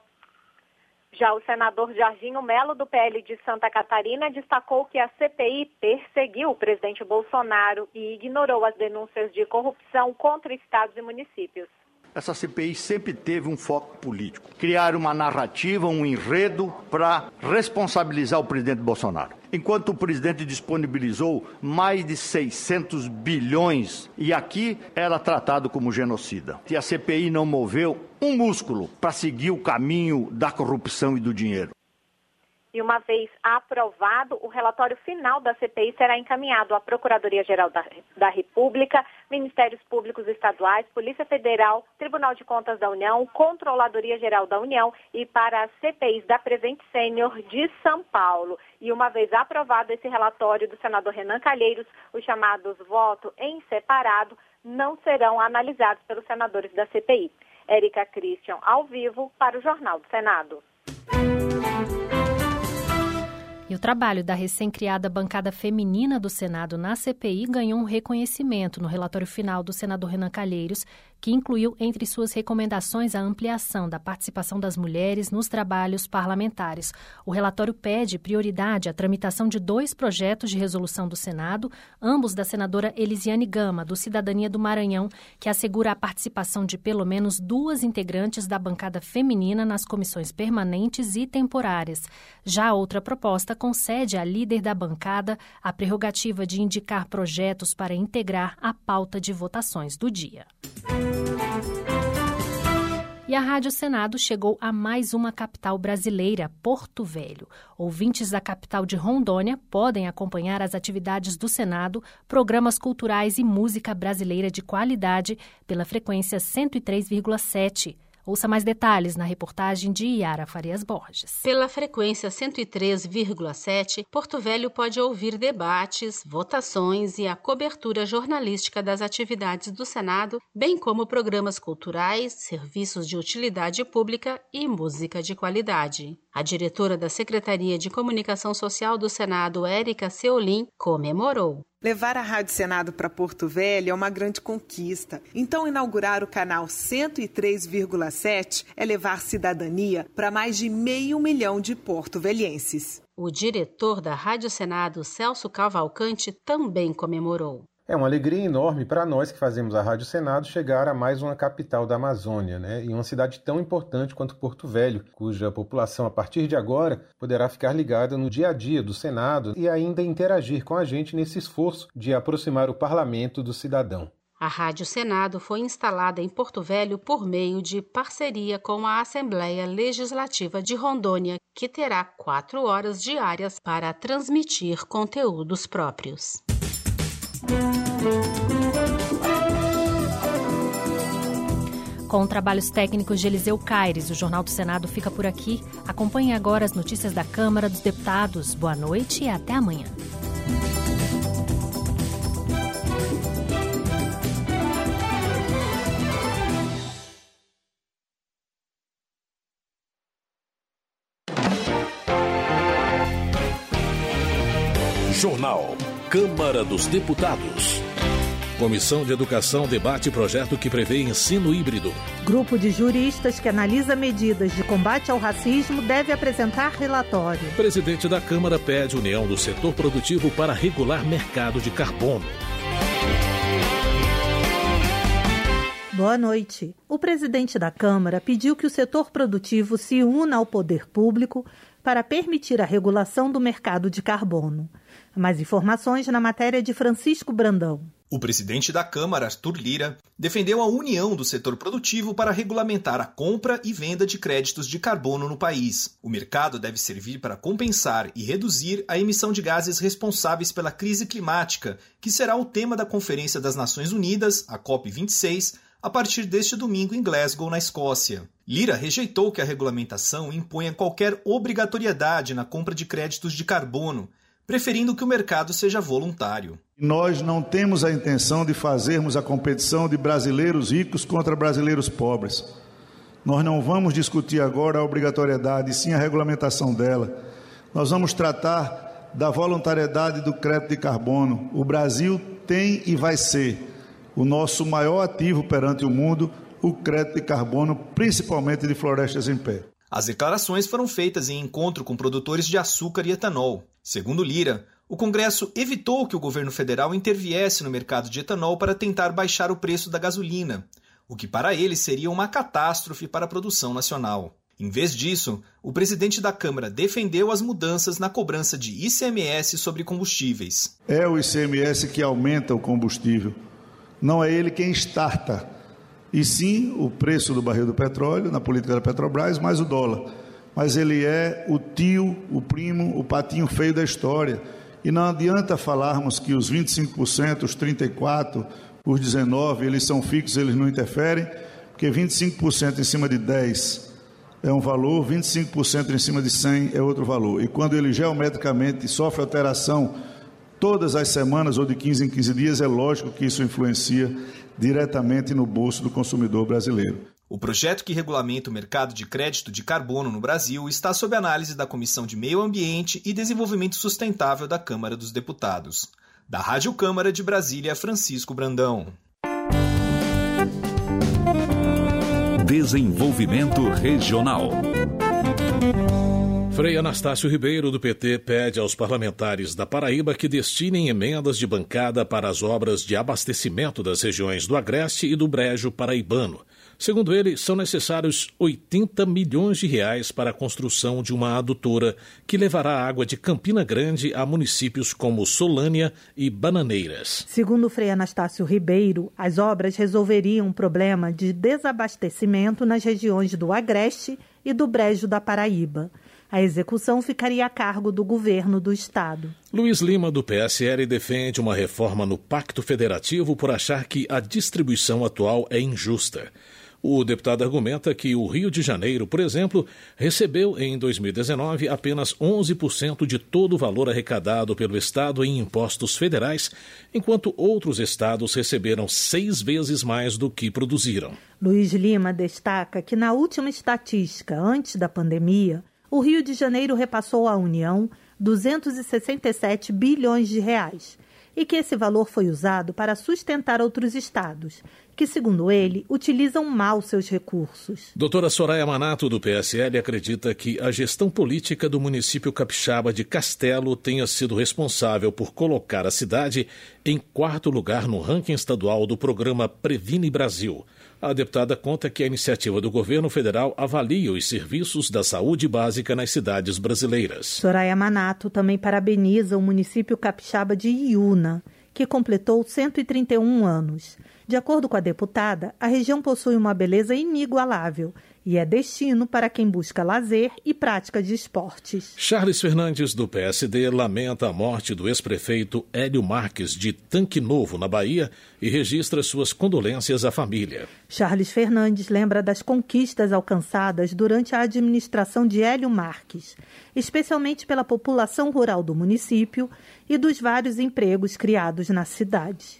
Já o senador Jorginho Melo, do PL de Santa Catarina, destacou que a CPI perseguiu o presidente Bolsonaro e ignorou as denúncias de corrupção contra estados e municípios. Essa CPI sempre teve um foco político. Criar uma narrativa, um enredo para responsabilizar o presidente Bolsonaro. Enquanto o presidente disponibilizou mais de 600 bilhões e aqui era tratado como genocida. E a CPI não moveu um músculo para seguir o caminho da corrupção e do dinheiro. E uma vez aprovado, o relatório final da CPI será encaminhado à Procuradoria-Geral da República, Ministérios Públicos Estaduais, Polícia Federal, Tribunal de Contas da União, Controladoria-Geral da União e para as CPIs da Prevent Sênior de São Paulo. E uma vez aprovado esse relatório do senador Renan Calheiros, os chamados voto em separado não serão analisados pelos senadores da CPI. Érica Christian, ao vivo, para o Jornal do Senado. E o trabalho da recém-criada bancada feminina do Senado na CPI ganhou um reconhecimento no relatório final do senador Renan Calheiros, que incluiu entre suas recomendações a ampliação da participação das mulheres nos trabalhos parlamentares. O relatório pede prioridade à tramitação de 2 projetos de resolução do Senado, ambos da senadora Elisiane Gama, do Cidadania do Maranhão, que assegura a participação de pelo menos 2 integrantes da bancada feminina nas comissões permanentes e temporárias. Já a outra proposta concede à líder da bancada a prerrogativa de indicar projetos para integrar a pauta de votações do dia. E a Rádio Senado chegou a mais uma capital brasileira, Porto Velho. Ouvintes da capital de Rondônia podem acompanhar as atividades do Senado, programas culturais e música brasileira de qualidade pela frequência 103,7. Ouça mais detalhes na reportagem de Yara Farias Borges. Pela frequência 103,7, Porto Velho pode ouvir debates, votações e a cobertura jornalística das atividades do Senado, bem como programas culturais, serviços de utilidade pública e música de qualidade. A diretora da Secretaria de Comunicação Social do Senado, Érica Seolim, comemorou. Levar a Rádio Senado para Porto Velho é uma grande conquista. Então, inaugurar o canal 103,7 é levar cidadania para mais de 500 mil de porto-velhenses. O diretor da Rádio Senado, Celso Cavalcante, também comemorou. É uma alegria enorme para nós que fazemos a Rádio Senado chegar a mais uma capital da Amazônia, e uma cidade tão importante quanto Porto Velho, cuja população, a partir de agora, poderá ficar ligada no dia a dia do Senado e ainda interagir com a gente nesse esforço de aproximar o parlamento do cidadão. A Rádio Senado foi instalada em Porto Velho por meio de parceria com a Assembleia Legislativa de Rondônia, que terá 4 horas diárias para transmitir conteúdos próprios. Com trabalhos técnicos de Eliseu Caires, o Jornal do Senado fica por aqui. Acompanhe agora as notícias da Câmara dos Deputados. Boa noite e até amanhã. Jornal Câmara dos Deputados. Comissão de Educação debate projeto que prevê ensino híbrido. Grupo de juristas que analisa medidas de combate ao racismo deve apresentar relatório. Presidente da Câmara pede união do setor produtivo para regular mercado de carbono. Boa noite. O presidente da Câmara pediu que o setor produtivo se una ao poder público para permitir a regulação do mercado de carbono. Mais informações na matéria de Francisco Brandão. O presidente da Câmara, Arthur Lira, defendeu a união do setor produtivo para regulamentar a compra e venda de créditos de carbono no país. O mercado deve servir para compensar e reduzir a emissão de gases responsáveis pela crise climática, que será o tema da Conferência das Nações Unidas, a COP26, a partir deste domingo em Glasgow, na Escócia. Lira rejeitou que a regulamentação imponha qualquer obrigatoriedade na compra de créditos de carbono, preferindo que o mercado seja voluntário. Nós não temos a intenção de fazermos a competição de brasileiros ricos contra brasileiros pobres. Nós não vamos discutir agora a obrigatoriedade, sim a regulamentação dela. Nós vamos tratar da voluntariedade do crédito de carbono. O Brasil tem e vai ser o nosso maior ativo perante o mundo, o crédito de carbono, principalmente de florestas em pé. As declarações foram feitas em encontro com produtores de açúcar e etanol. Segundo Lira, o Congresso evitou que o governo federal interviesse no mercado de etanol para tentar baixar o preço da gasolina, o que para ele seria uma catástrofe para a produção nacional. Em vez disso, o presidente da Câmara defendeu as mudanças na cobrança de ICMS sobre combustíveis. É o ICMS que aumenta o combustível. Não é ele quem starta. E sim o preço do barril do petróleo, na política da Petrobras, mais o dólar. Mas ele é o tio, o primo, o patinho feio da história. E não adianta falarmos que os 25%, os 34%, os 19%, eles são fixos, eles não interferem, porque 25% em cima de 10% é um valor, 25% em cima de 100% é outro valor. E quando ele geometricamente sofre alteração todas as semanas ou de 15 em 15 dias, é lógico que isso influencia diretamente no bolso do consumidor brasileiro. O projeto que regulamenta o mercado de crédito de carbono no Brasil está sob análise da Comissão de Meio Ambiente e Desenvolvimento Sustentável da Câmara dos Deputados. Da Rádio Câmara de Brasília, Francisco Brandão. Desenvolvimento Regional. Frei Anastácio Ribeiro, do PT, pede aos parlamentares da Paraíba que destinem emendas de bancada para as obras de abastecimento das regiões do Agreste e do Brejo Paraibano. Segundo ele, são necessários 80 milhões de reais para a construção de uma adutora que levará água de Campina Grande a municípios como Solânia e Bananeiras. Segundo o Frei Anastácio Ribeiro, as obras resolveriam um problema de desabastecimento nas regiões do Agreste e do Brejo da Paraíba. A execução ficaria a cargo do governo do estado. Luiz Lima, do PSL, defende uma reforma no Pacto Federativo por achar que a distribuição atual é injusta. O deputado argumenta que o Rio de Janeiro, por exemplo, recebeu em 2019 apenas 11% de todo o valor arrecadado pelo estado em impostos federais, enquanto outros estados receberam 6 vezes mais do que produziram. Luiz Lima destaca que na última estatística, antes da pandemia, o Rio de Janeiro repassou à União 267 bilhões de reais. e que esse valor foi usado para sustentar outros estados, que, segundo ele, utilizam mal seus recursos. Doutora Soraya Manato, do PSL, acredita que a gestão política do município capixaba de Castelo tenha sido responsável por colocar a cidade em 4º lugar no ranking estadual do programa Previne Brasil. A deputada conta que a iniciativa do governo federal avalia os serviços da saúde básica nas cidades brasileiras. Soraya Manato também parabeniza o município capixaba de Iuna, que completou 131 anos. De acordo com a deputada, a região possui uma beleza inigualável e é destino para quem busca lazer e prática de esportes. Charles Fernandes, do PSD, lamenta a morte do ex-prefeito Hélio Marques, de Tanque Novo, na Bahia, e registra suas condolências à família. Charles Fernandes lembra das conquistas alcançadas durante a administração de Hélio Marques, especialmente pela população rural do município e dos vários empregos criados na cidade.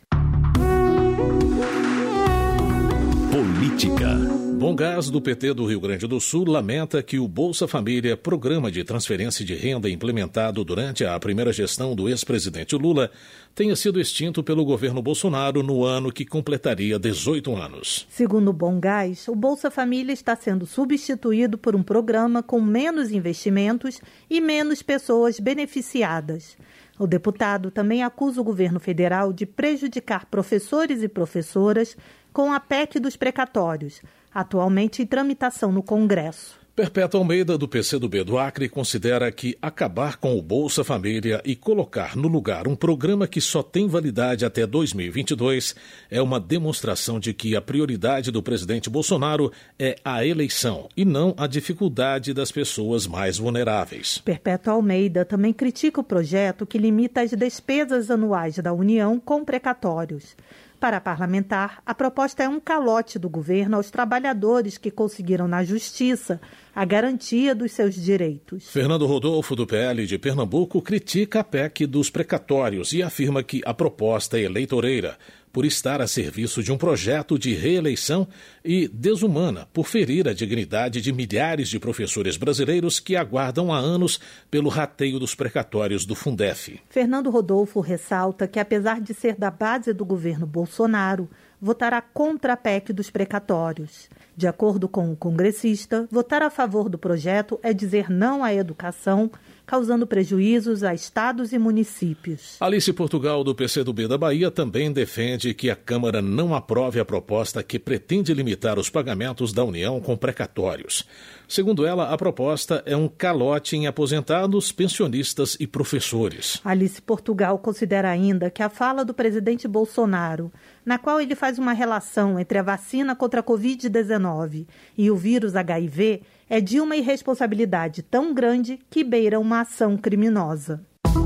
Política. Bom Gás, do PT do Rio Grande do Sul, lamenta que o Bolsa Família, programa de transferência de renda implementado durante a primeira gestão do ex-presidente Lula, tenha sido extinto pelo governo Bolsonaro no ano que completaria 18 anos. Segundo o Bom Gás, o Bolsa Família está sendo substituído por um programa com menos investimentos e menos pessoas beneficiadas. O deputado também acusa o governo federal de prejudicar professores e professoras com a PEC dos precatórios, atualmente em tramitação no Congresso. Perpétua Almeida, do PCdoB do Acre, considera que acabar com o Bolsa Família e colocar no lugar um programa que só tem validade até 2022 é uma demonstração de que a prioridade do presidente Bolsonaro é a eleição e não a dificuldade das pessoas mais vulneráveis. Perpétua Almeida também critica o projeto que limita as despesas anuais da União com precatórios. Para a parlamentar, a proposta é um calote do governo aos trabalhadores que conseguiram na justiça a garantia dos seus direitos. Fernando Rodolfo, do PL de Pernambuco, critica a PEC dos precatórios e afirma que a proposta é eleitoreira, por estar a serviço de um projeto de reeleição, e desumana por ferir a dignidade de milhares de professores brasileiros que aguardam há anos pelo rateio dos precatórios do Fundef. Fernando Rodolfo ressalta que, apesar de ser da base do governo Bolsonaro, votará contra a PEC dos precatórios. De acordo com o congressista, votar a favor do projeto é dizer não à educação, causando prejuízos a estados e municípios. Alice Portugal, do PCdoB da Bahia, também defende que a Câmara não aprove a proposta que pretende limitar os pagamentos da União com precatórios. Segundo ela, a proposta é um calote em aposentados, pensionistas e professores. Alice Portugal considera ainda que a fala do presidente Bolsonaro, na qual ele faz uma relação entre a vacina contra a Covid-19 e o vírus HIV, é de uma irresponsabilidade tão grande que beira uma ação criminosa.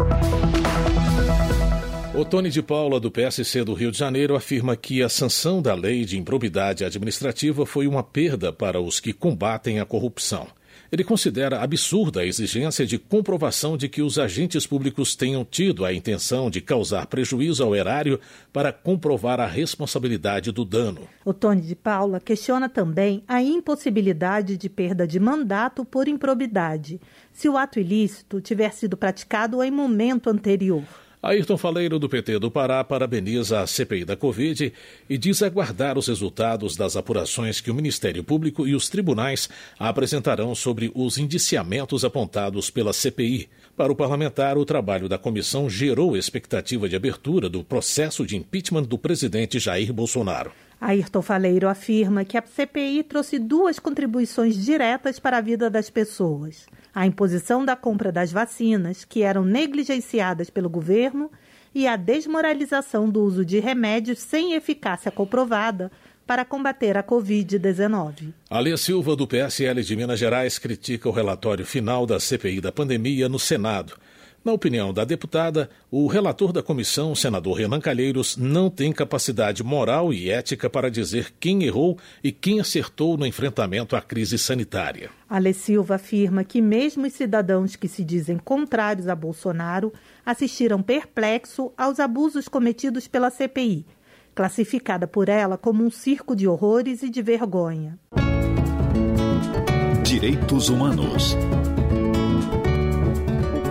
Otone de Paula, do PSC do Rio de Janeiro, afirma que a sanção da lei de improbidade administrativa foi uma perda para os que combatem a corrupção. Ele considera absurda a exigência de comprovação de que os agentes públicos tenham tido a intenção de causar prejuízo ao erário para comprovar a responsabilidade do dano. Otone de Paula questiona também a impossibilidade de perda de mandato por improbidade, se o ato ilícito tiver sido praticado em momento anterior. Ayrton Faleiro, do PT do Pará, parabeniza a CPI da Covid e diz aguardar os resultados das apurações que o Ministério Público e os tribunais apresentarão sobre os indiciamentos apontados pela CPI. Para o parlamentar, o trabalho da comissão gerou expectativa de abertura do processo de impeachment do presidente Jair Bolsonaro. Ayrton Faleiro afirma que a CPI trouxe 2 contribuições diretas para a vida das pessoas. A imposição da compra das vacinas, que eram negligenciadas pelo governo, e a desmoralização do uso de remédios sem eficácia comprovada para combater a Covid-19. Alê Silva, do PSL de Minas Gerais, critica o relatório final da CPI da pandemia no Senado. Na opinião da deputada, o relator da comissão, senador Renan Calheiros, não tem capacidade moral e ética para dizer quem errou e quem acertou no enfrentamento à crise sanitária. Alê Silva afirma que mesmo os cidadãos que se dizem contrários a Bolsonaro assistiram perplexo aos abusos cometidos pela CPI, classificada por ela como um circo de horrores e de vergonha. Direitos Humanos.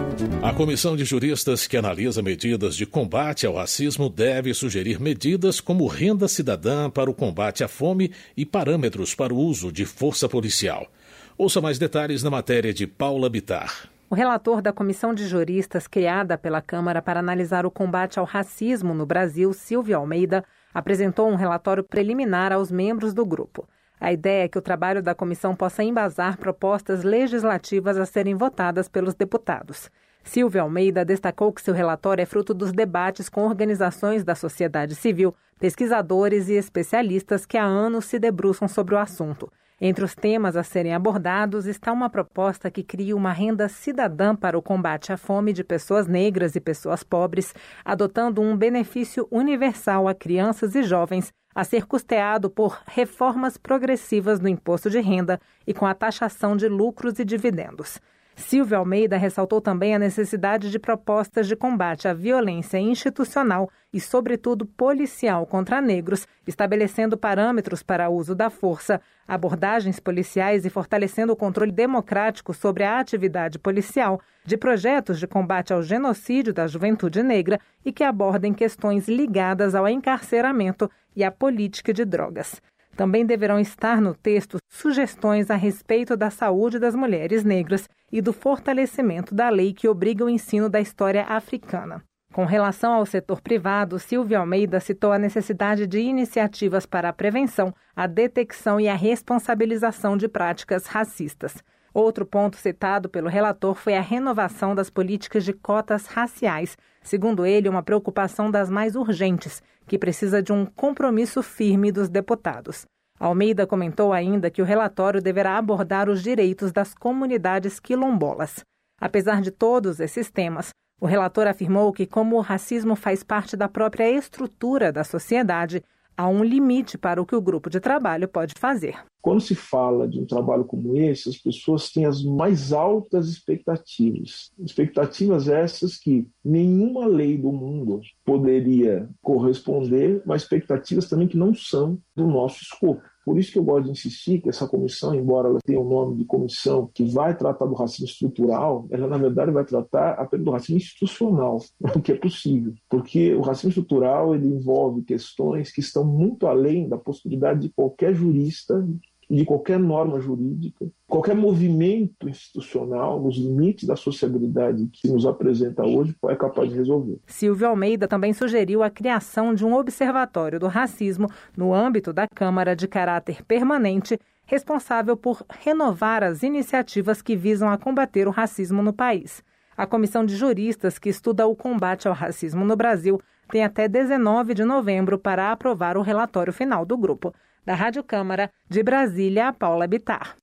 A comissão de juristas que analisa medidas de combate ao racismo deve sugerir medidas como renda cidadã para o combate à fome e parâmetros para o uso de força policial. Ouça mais detalhes na matéria de Paula Bittar. O relator da comissão de juristas criada pela Câmara para analisar o combate ao racismo no Brasil, Silvio Almeida, apresentou um relatório preliminar aos membros do grupo. A ideia é que o trabalho da comissão possa embasar propostas legislativas a serem votadas pelos deputados. Silvio Almeida destacou que seu relatório é fruto dos debates com organizações da sociedade civil, pesquisadores e especialistas que há anos se debruçam sobre o assunto. Entre os temas a serem abordados está uma proposta que cria uma renda cidadã para o combate à fome de pessoas negras e pessoas pobres, adotando um benefício universal a crianças e jovens, a ser custeado por reformas progressivas no imposto de renda e com a taxação de lucros e dividendos. Silvio Almeida ressaltou também a necessidade de propostas de combate à violência institucional e, sobretudo, policial contra negros, estabelecendo parâmetros para o uso da força, abordagens policiais e fortalecendo o controle democrático sobre a atividade policial, de projetos de combate ao genocídio da juventude negra e que abordem questões ligadas ao encarceramento e à política de drogas. Também deverão estar no texto sugestões a respeito da saúde das mulheres negras e do fortalecimento da lei que obriga o ensino da história africana. Com relação ao setor privado, Silvio Almeida citou a necessidade de iniciativas para a prevenção, a detecção e a responsabilização de práticas racistas. Outro ponto citado pelo relator foi a renovação das políticas de cotas raciais, segundo ele, uma preocupação das mais urgentes, que precisa de um compromisso firme dos deputados. Almeida comentou ainda que o relatório deverá abordar os direitos das comunidades quilombolas. Apesar de todos esses temas, o relator afirmou que, como o racismo faz parte da própria estrutura da sociedade, há um limite para o que o grupo de trabalho pode fazer. Quando se fala de um trabalho como esse, as pessoas têm as mais altas expectativas. Expectativas essas que nenhuma lei do mundo poderia corresponder, mas expectativas também que não são do nosso escopo. Por isso que eu gosto de insistir que essa comissão, embora ela tenha o nome de comissão que vai tratar do racismo estrutural, ela na verdade vai tratar apenas do racismo institucional, o que é possível. Porque o racismo estrutural ele envolve questões que estão muito além da possibilidade de qualquer jurista, de qualquer norma jurídica, qualquer movimento institucional, nos limites da sociabilidade que nos apresenta hoje, é capaz de resolver. Silvio Almeida também sugeriu a criação de um observatório do racismo no âmbito da Câmara de caráter permanente, responsável por renovar as iniciativas que visam a combater o racismo no país. A comissão de juristas que estuda o combate ao racismo no Brasil tem até 19 de novembro para aprovar o relatório final do grupo. Da Rádio Câmara, de Brasília, Paula Bittar.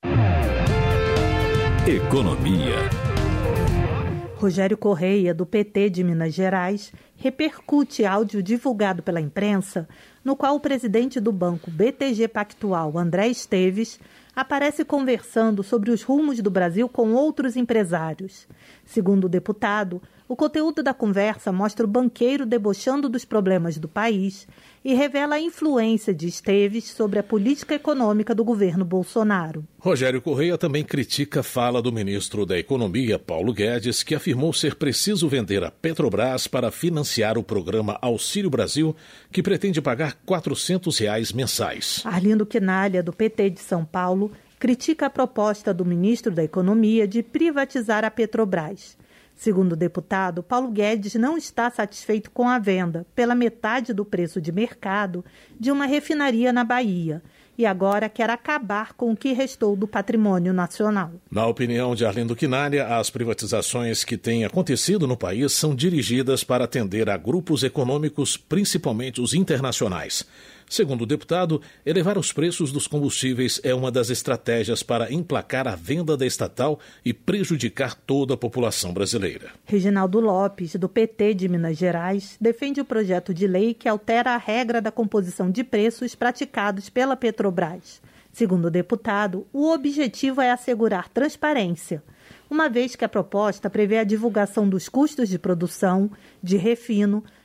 Economia. Rogério Correia, do PT de Minas Gerais, repercute áudio divulgado pela imprensa, no qual o presidente do banco BTG Pactual, André Esteves, aparece conversando sobre os rumos do Brasil com outros empresários. Segundo o deputado, o conteúdo da conversa mostra o banqueiro debochando dos problemas do país e revela a influência de Esteves sobre a política econômica do governo Bolsonaro. Rogério Correia também critica a fala do ministro da Economia, Paulo Guedes, que afirmou ser preciso vender a Petrobras para financiar o programa Auxílio Brasil, que pretende pagar R$ 400 mensais. Arlindo Quinalha, do PT de São Paulo, critica a proposta do ministro da Economia de privatizar a Petrobras. Segundo o deputado, Paulo Guedes não está satisfeito com a venda, pela metade do preço de mercado, de uma refinaria na Bahia e agora quer acabar com o que restou do patrimônio nacional. Na opinião de Arlindo Quinalha, as privatizações que têm acontecido no país são dirigidas para atender a grupos econômicos, principalmente os internacionais. Segundo o deputado, elevar os preços dos combustíveis é uma das estratégias para emplacar a venda da estatal e prejudicar toda a população brasileira. Reginaldo Lopes, do PT de Minas Gerais, defende o projeto de lei que altera a regra da composição de preços praticados pela Petrobras. Segundo o deputado, o objetivo é assegurar transparência, uma vez que a proposta prevê a divulgação dos custos de produção, de refino,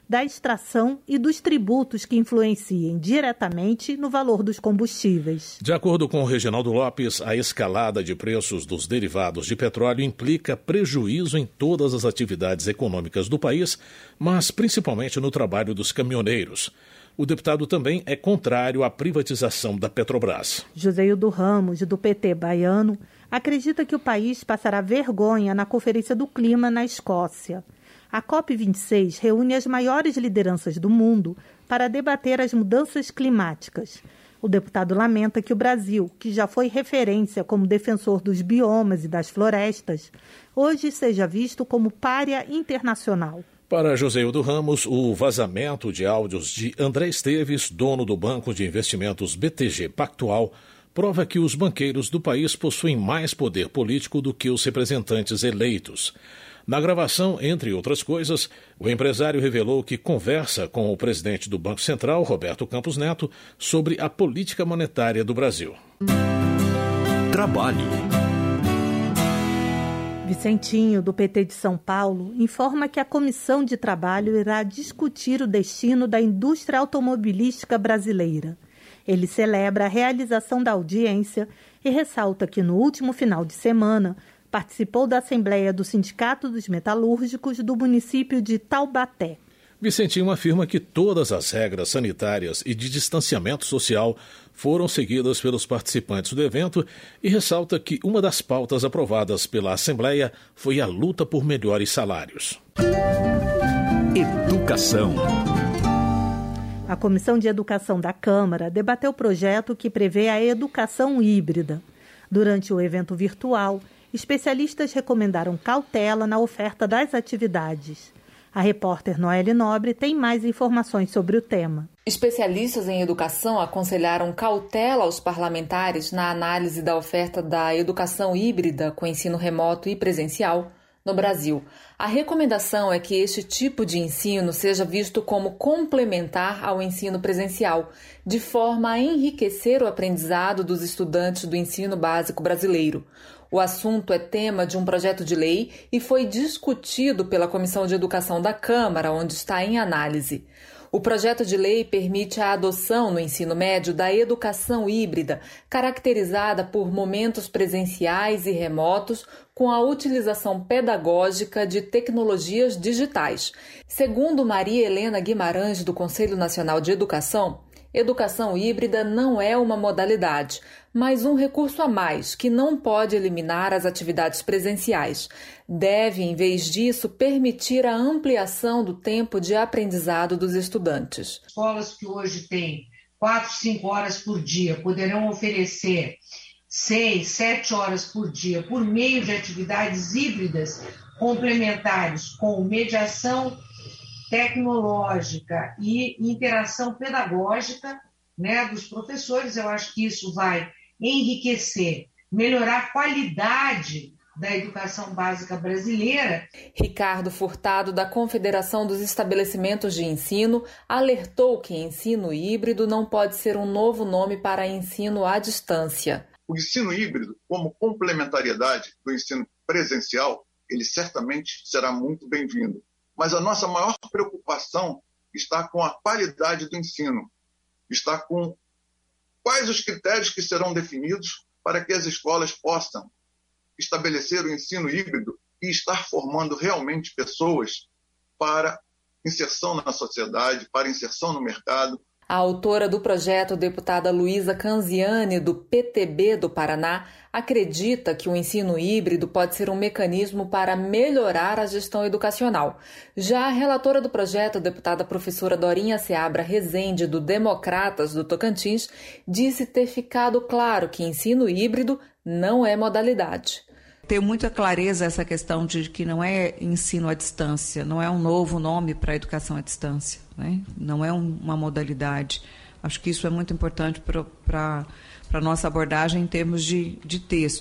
da extração e dos tributos que influenciem diretamente no valor dos combustíveis. De acordo com o Reginaldo Lopes, a escalada de preços dos derivados de petróleo implica prejuízo em todas as atividades econômicas do país, mas principalmente no trabalho dos caminhoneiros. O deputado também é contrário à privatização da Petrobras. Joseildo Ramos, do PT baiano, acredita que o país passará vergonha na Conferência do Clima na Escócia. A COP26 reúne as maiores lideranças do mundo para debater as mudanças climáticas. O deputado lamenta que o Brasil, que já foi referência como defensor dos biomas e das florestas, hoje seja visto como pária internacional. Para Joseildo Ramos, o vazamento de áudios de André Esteves, dono do banco de investimentos BTG Pactual, prova que os banqueiros do país possuem mais poder político do que os representantes eleitos. Na gravação, entre outras coisas, o empresário revelou que conversa com o presidente do Banco Central, Roberto Campos Neto, sobre a política monetária do Brasil. Trabalho. Vicentinho, do PT de São Paulo, informa que a Comissão de Trabalho irá discutir o destino da indústria automobilística brasileira. Ele celebra a realização da audiência e ressalta que no último final de semana participou da Assembleia do Sindicato dos Metalúrgicos do município de Taubaté. Vicentinho afirma que todas as regras sanitárias e de distanciamento social foram seguidas pelos participantes do evento e ressalta que uma das pautas aprovadas pela Assembleia foi a luta por melhores salários. Educação. A Comissão de Educação da Câmara debateu o projeto que prevê a educação híbrida. Durante o evento virtual, especialistas recomendaram cautela na oferta das atividades. A repórter Noelle Nobre tem mais informações sobre o tema. Especialistas em educação aconselharam cautela aos parlamentares na análise da oferta da educação híbrida com ensino remoto e presencial no Brasil. A recomendação é que este tipo de ensino seja visto como complementar ao ensino presencial, de forma a enriquecer o aprendizado dos estudantes do ensino básico brasileiro. O assunto é tema de um projeto de lei e foi discutido pela Comissão de Educação da Câmara, onde está em análise. O projeto de lei permite a adoção no ensino médio da educação híbrida, caracterizada por momentos presenciais e remotos, com a utilização pedagógica de tecnologias digitais. Segundo Maria Helena Guimarães, do Conselho Nacional de Educação, educação híbrida não é uma modalidade, mas um recurso a mais que não pode eliminar as atividades presenciais. Deve, em vez disso, permitir a ampliação do tempo de aprendizado dos estudantes. Escolas que hoje têm 4, 5 horas por dia poderão oferecer 6, 7 horas por dia por meio de atividades híbridas complementares com mediação tecnológica e interação pedagógica, dos professores. Eu acho que isso vai enriquecer, melhorar a qualidade da educação básica brasileira. Ricardo Furtado, da Confederação dos Estabelecimentos de Ensino, alertou que ensino híbrido não pode ser um novo nome para ensino à distância. O ensino híbrido, como complementariedade do ensino presencial, ele certamente será muito bem-vindo. Mas a nossa maior preocupação está com a qualidade do ensino, está com quais os critérios que serão definidos para que as escolas possam estabelecer o ensino híbrido e estar formando realmente pessoas para inserção na sociedade, para inserção no mercado. A autora do projeto, deputada Luísa Canziani, do PTB do Paraná, acredita que o ensino híbrido pode ser um mecanismo para melhorar a gestão educacional. Já a relatora do projeto, deputada professora Dorinha Seabra Rezende, do Democratas do Tocantins, disse ter ficado claro que ensino híbrido não é modalidade. Tenho muita clareza essa questão de que não é ensino à distância, não é um novo nome para a educação à distância, né? Não é uma modalidade. Acho que isso é muito importante para a nossa abordagem em termos de texto.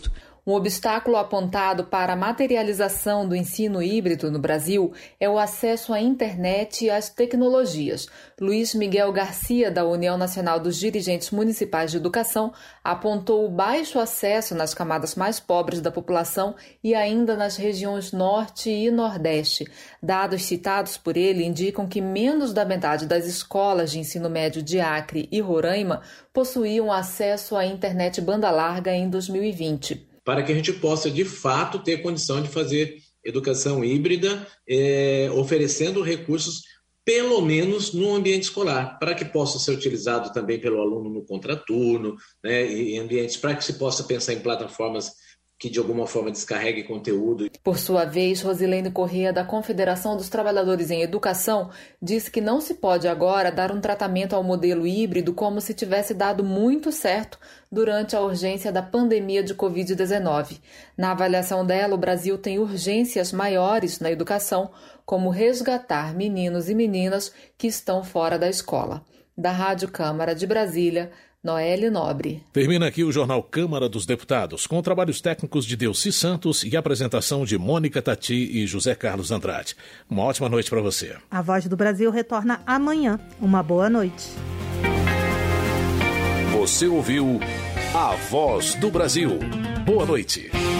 Um obstáculo apontado para a materialização do ensino híbrido no Brasil é o acesso à internet e às tecnologias. Luiz Miguel Garcia, da União Nacional dos Dirigentes Municipais de Educação, apontou o baixo acesso nas camadas mais pobres da população e ainda nas regiões Norte e Nordeste. Dados citados por ele indicam que menos da metade das escolas de ensino médio de Acre e Roraima possuíam acesso à internet banda larga em 2020. Para que a gente possa, de fato, ter condição de fazer educação híbrida, oferecendo recursos, pelo menos no ambiente escolar, para que possa ser utilizado também pelo aluno no contraturno, né, em ambientes para que se possa pensar em plataformas que de alguma forma descarregue conteúdo. Por sua vez, Rosilene Corrêa, da Confederação dos Trabalhadores em Educação, disse que não se pode agora dar um tratamento ao modelo híbrido como se tivesse dado muito certo durante a urgência da pandemia de Covid-19. Na avaliação dela, o Brasil tem urgências maiores na educação, como resgatar meninos e meninas que estão fora da escola. Da Rádio Câmara de Brasília, Noelle Nobre. Termina aqui o Jornal Câmara dos Deputados, com trabalhos técnicos de Delci Santos e apresentação de Mônica Tati e José Carlos Andrade. Uma ótima noite para você. A Voz do Brasil retorna amanhã. Uma boa noite. Você ouviu A Voz do Brasil. Boa noite.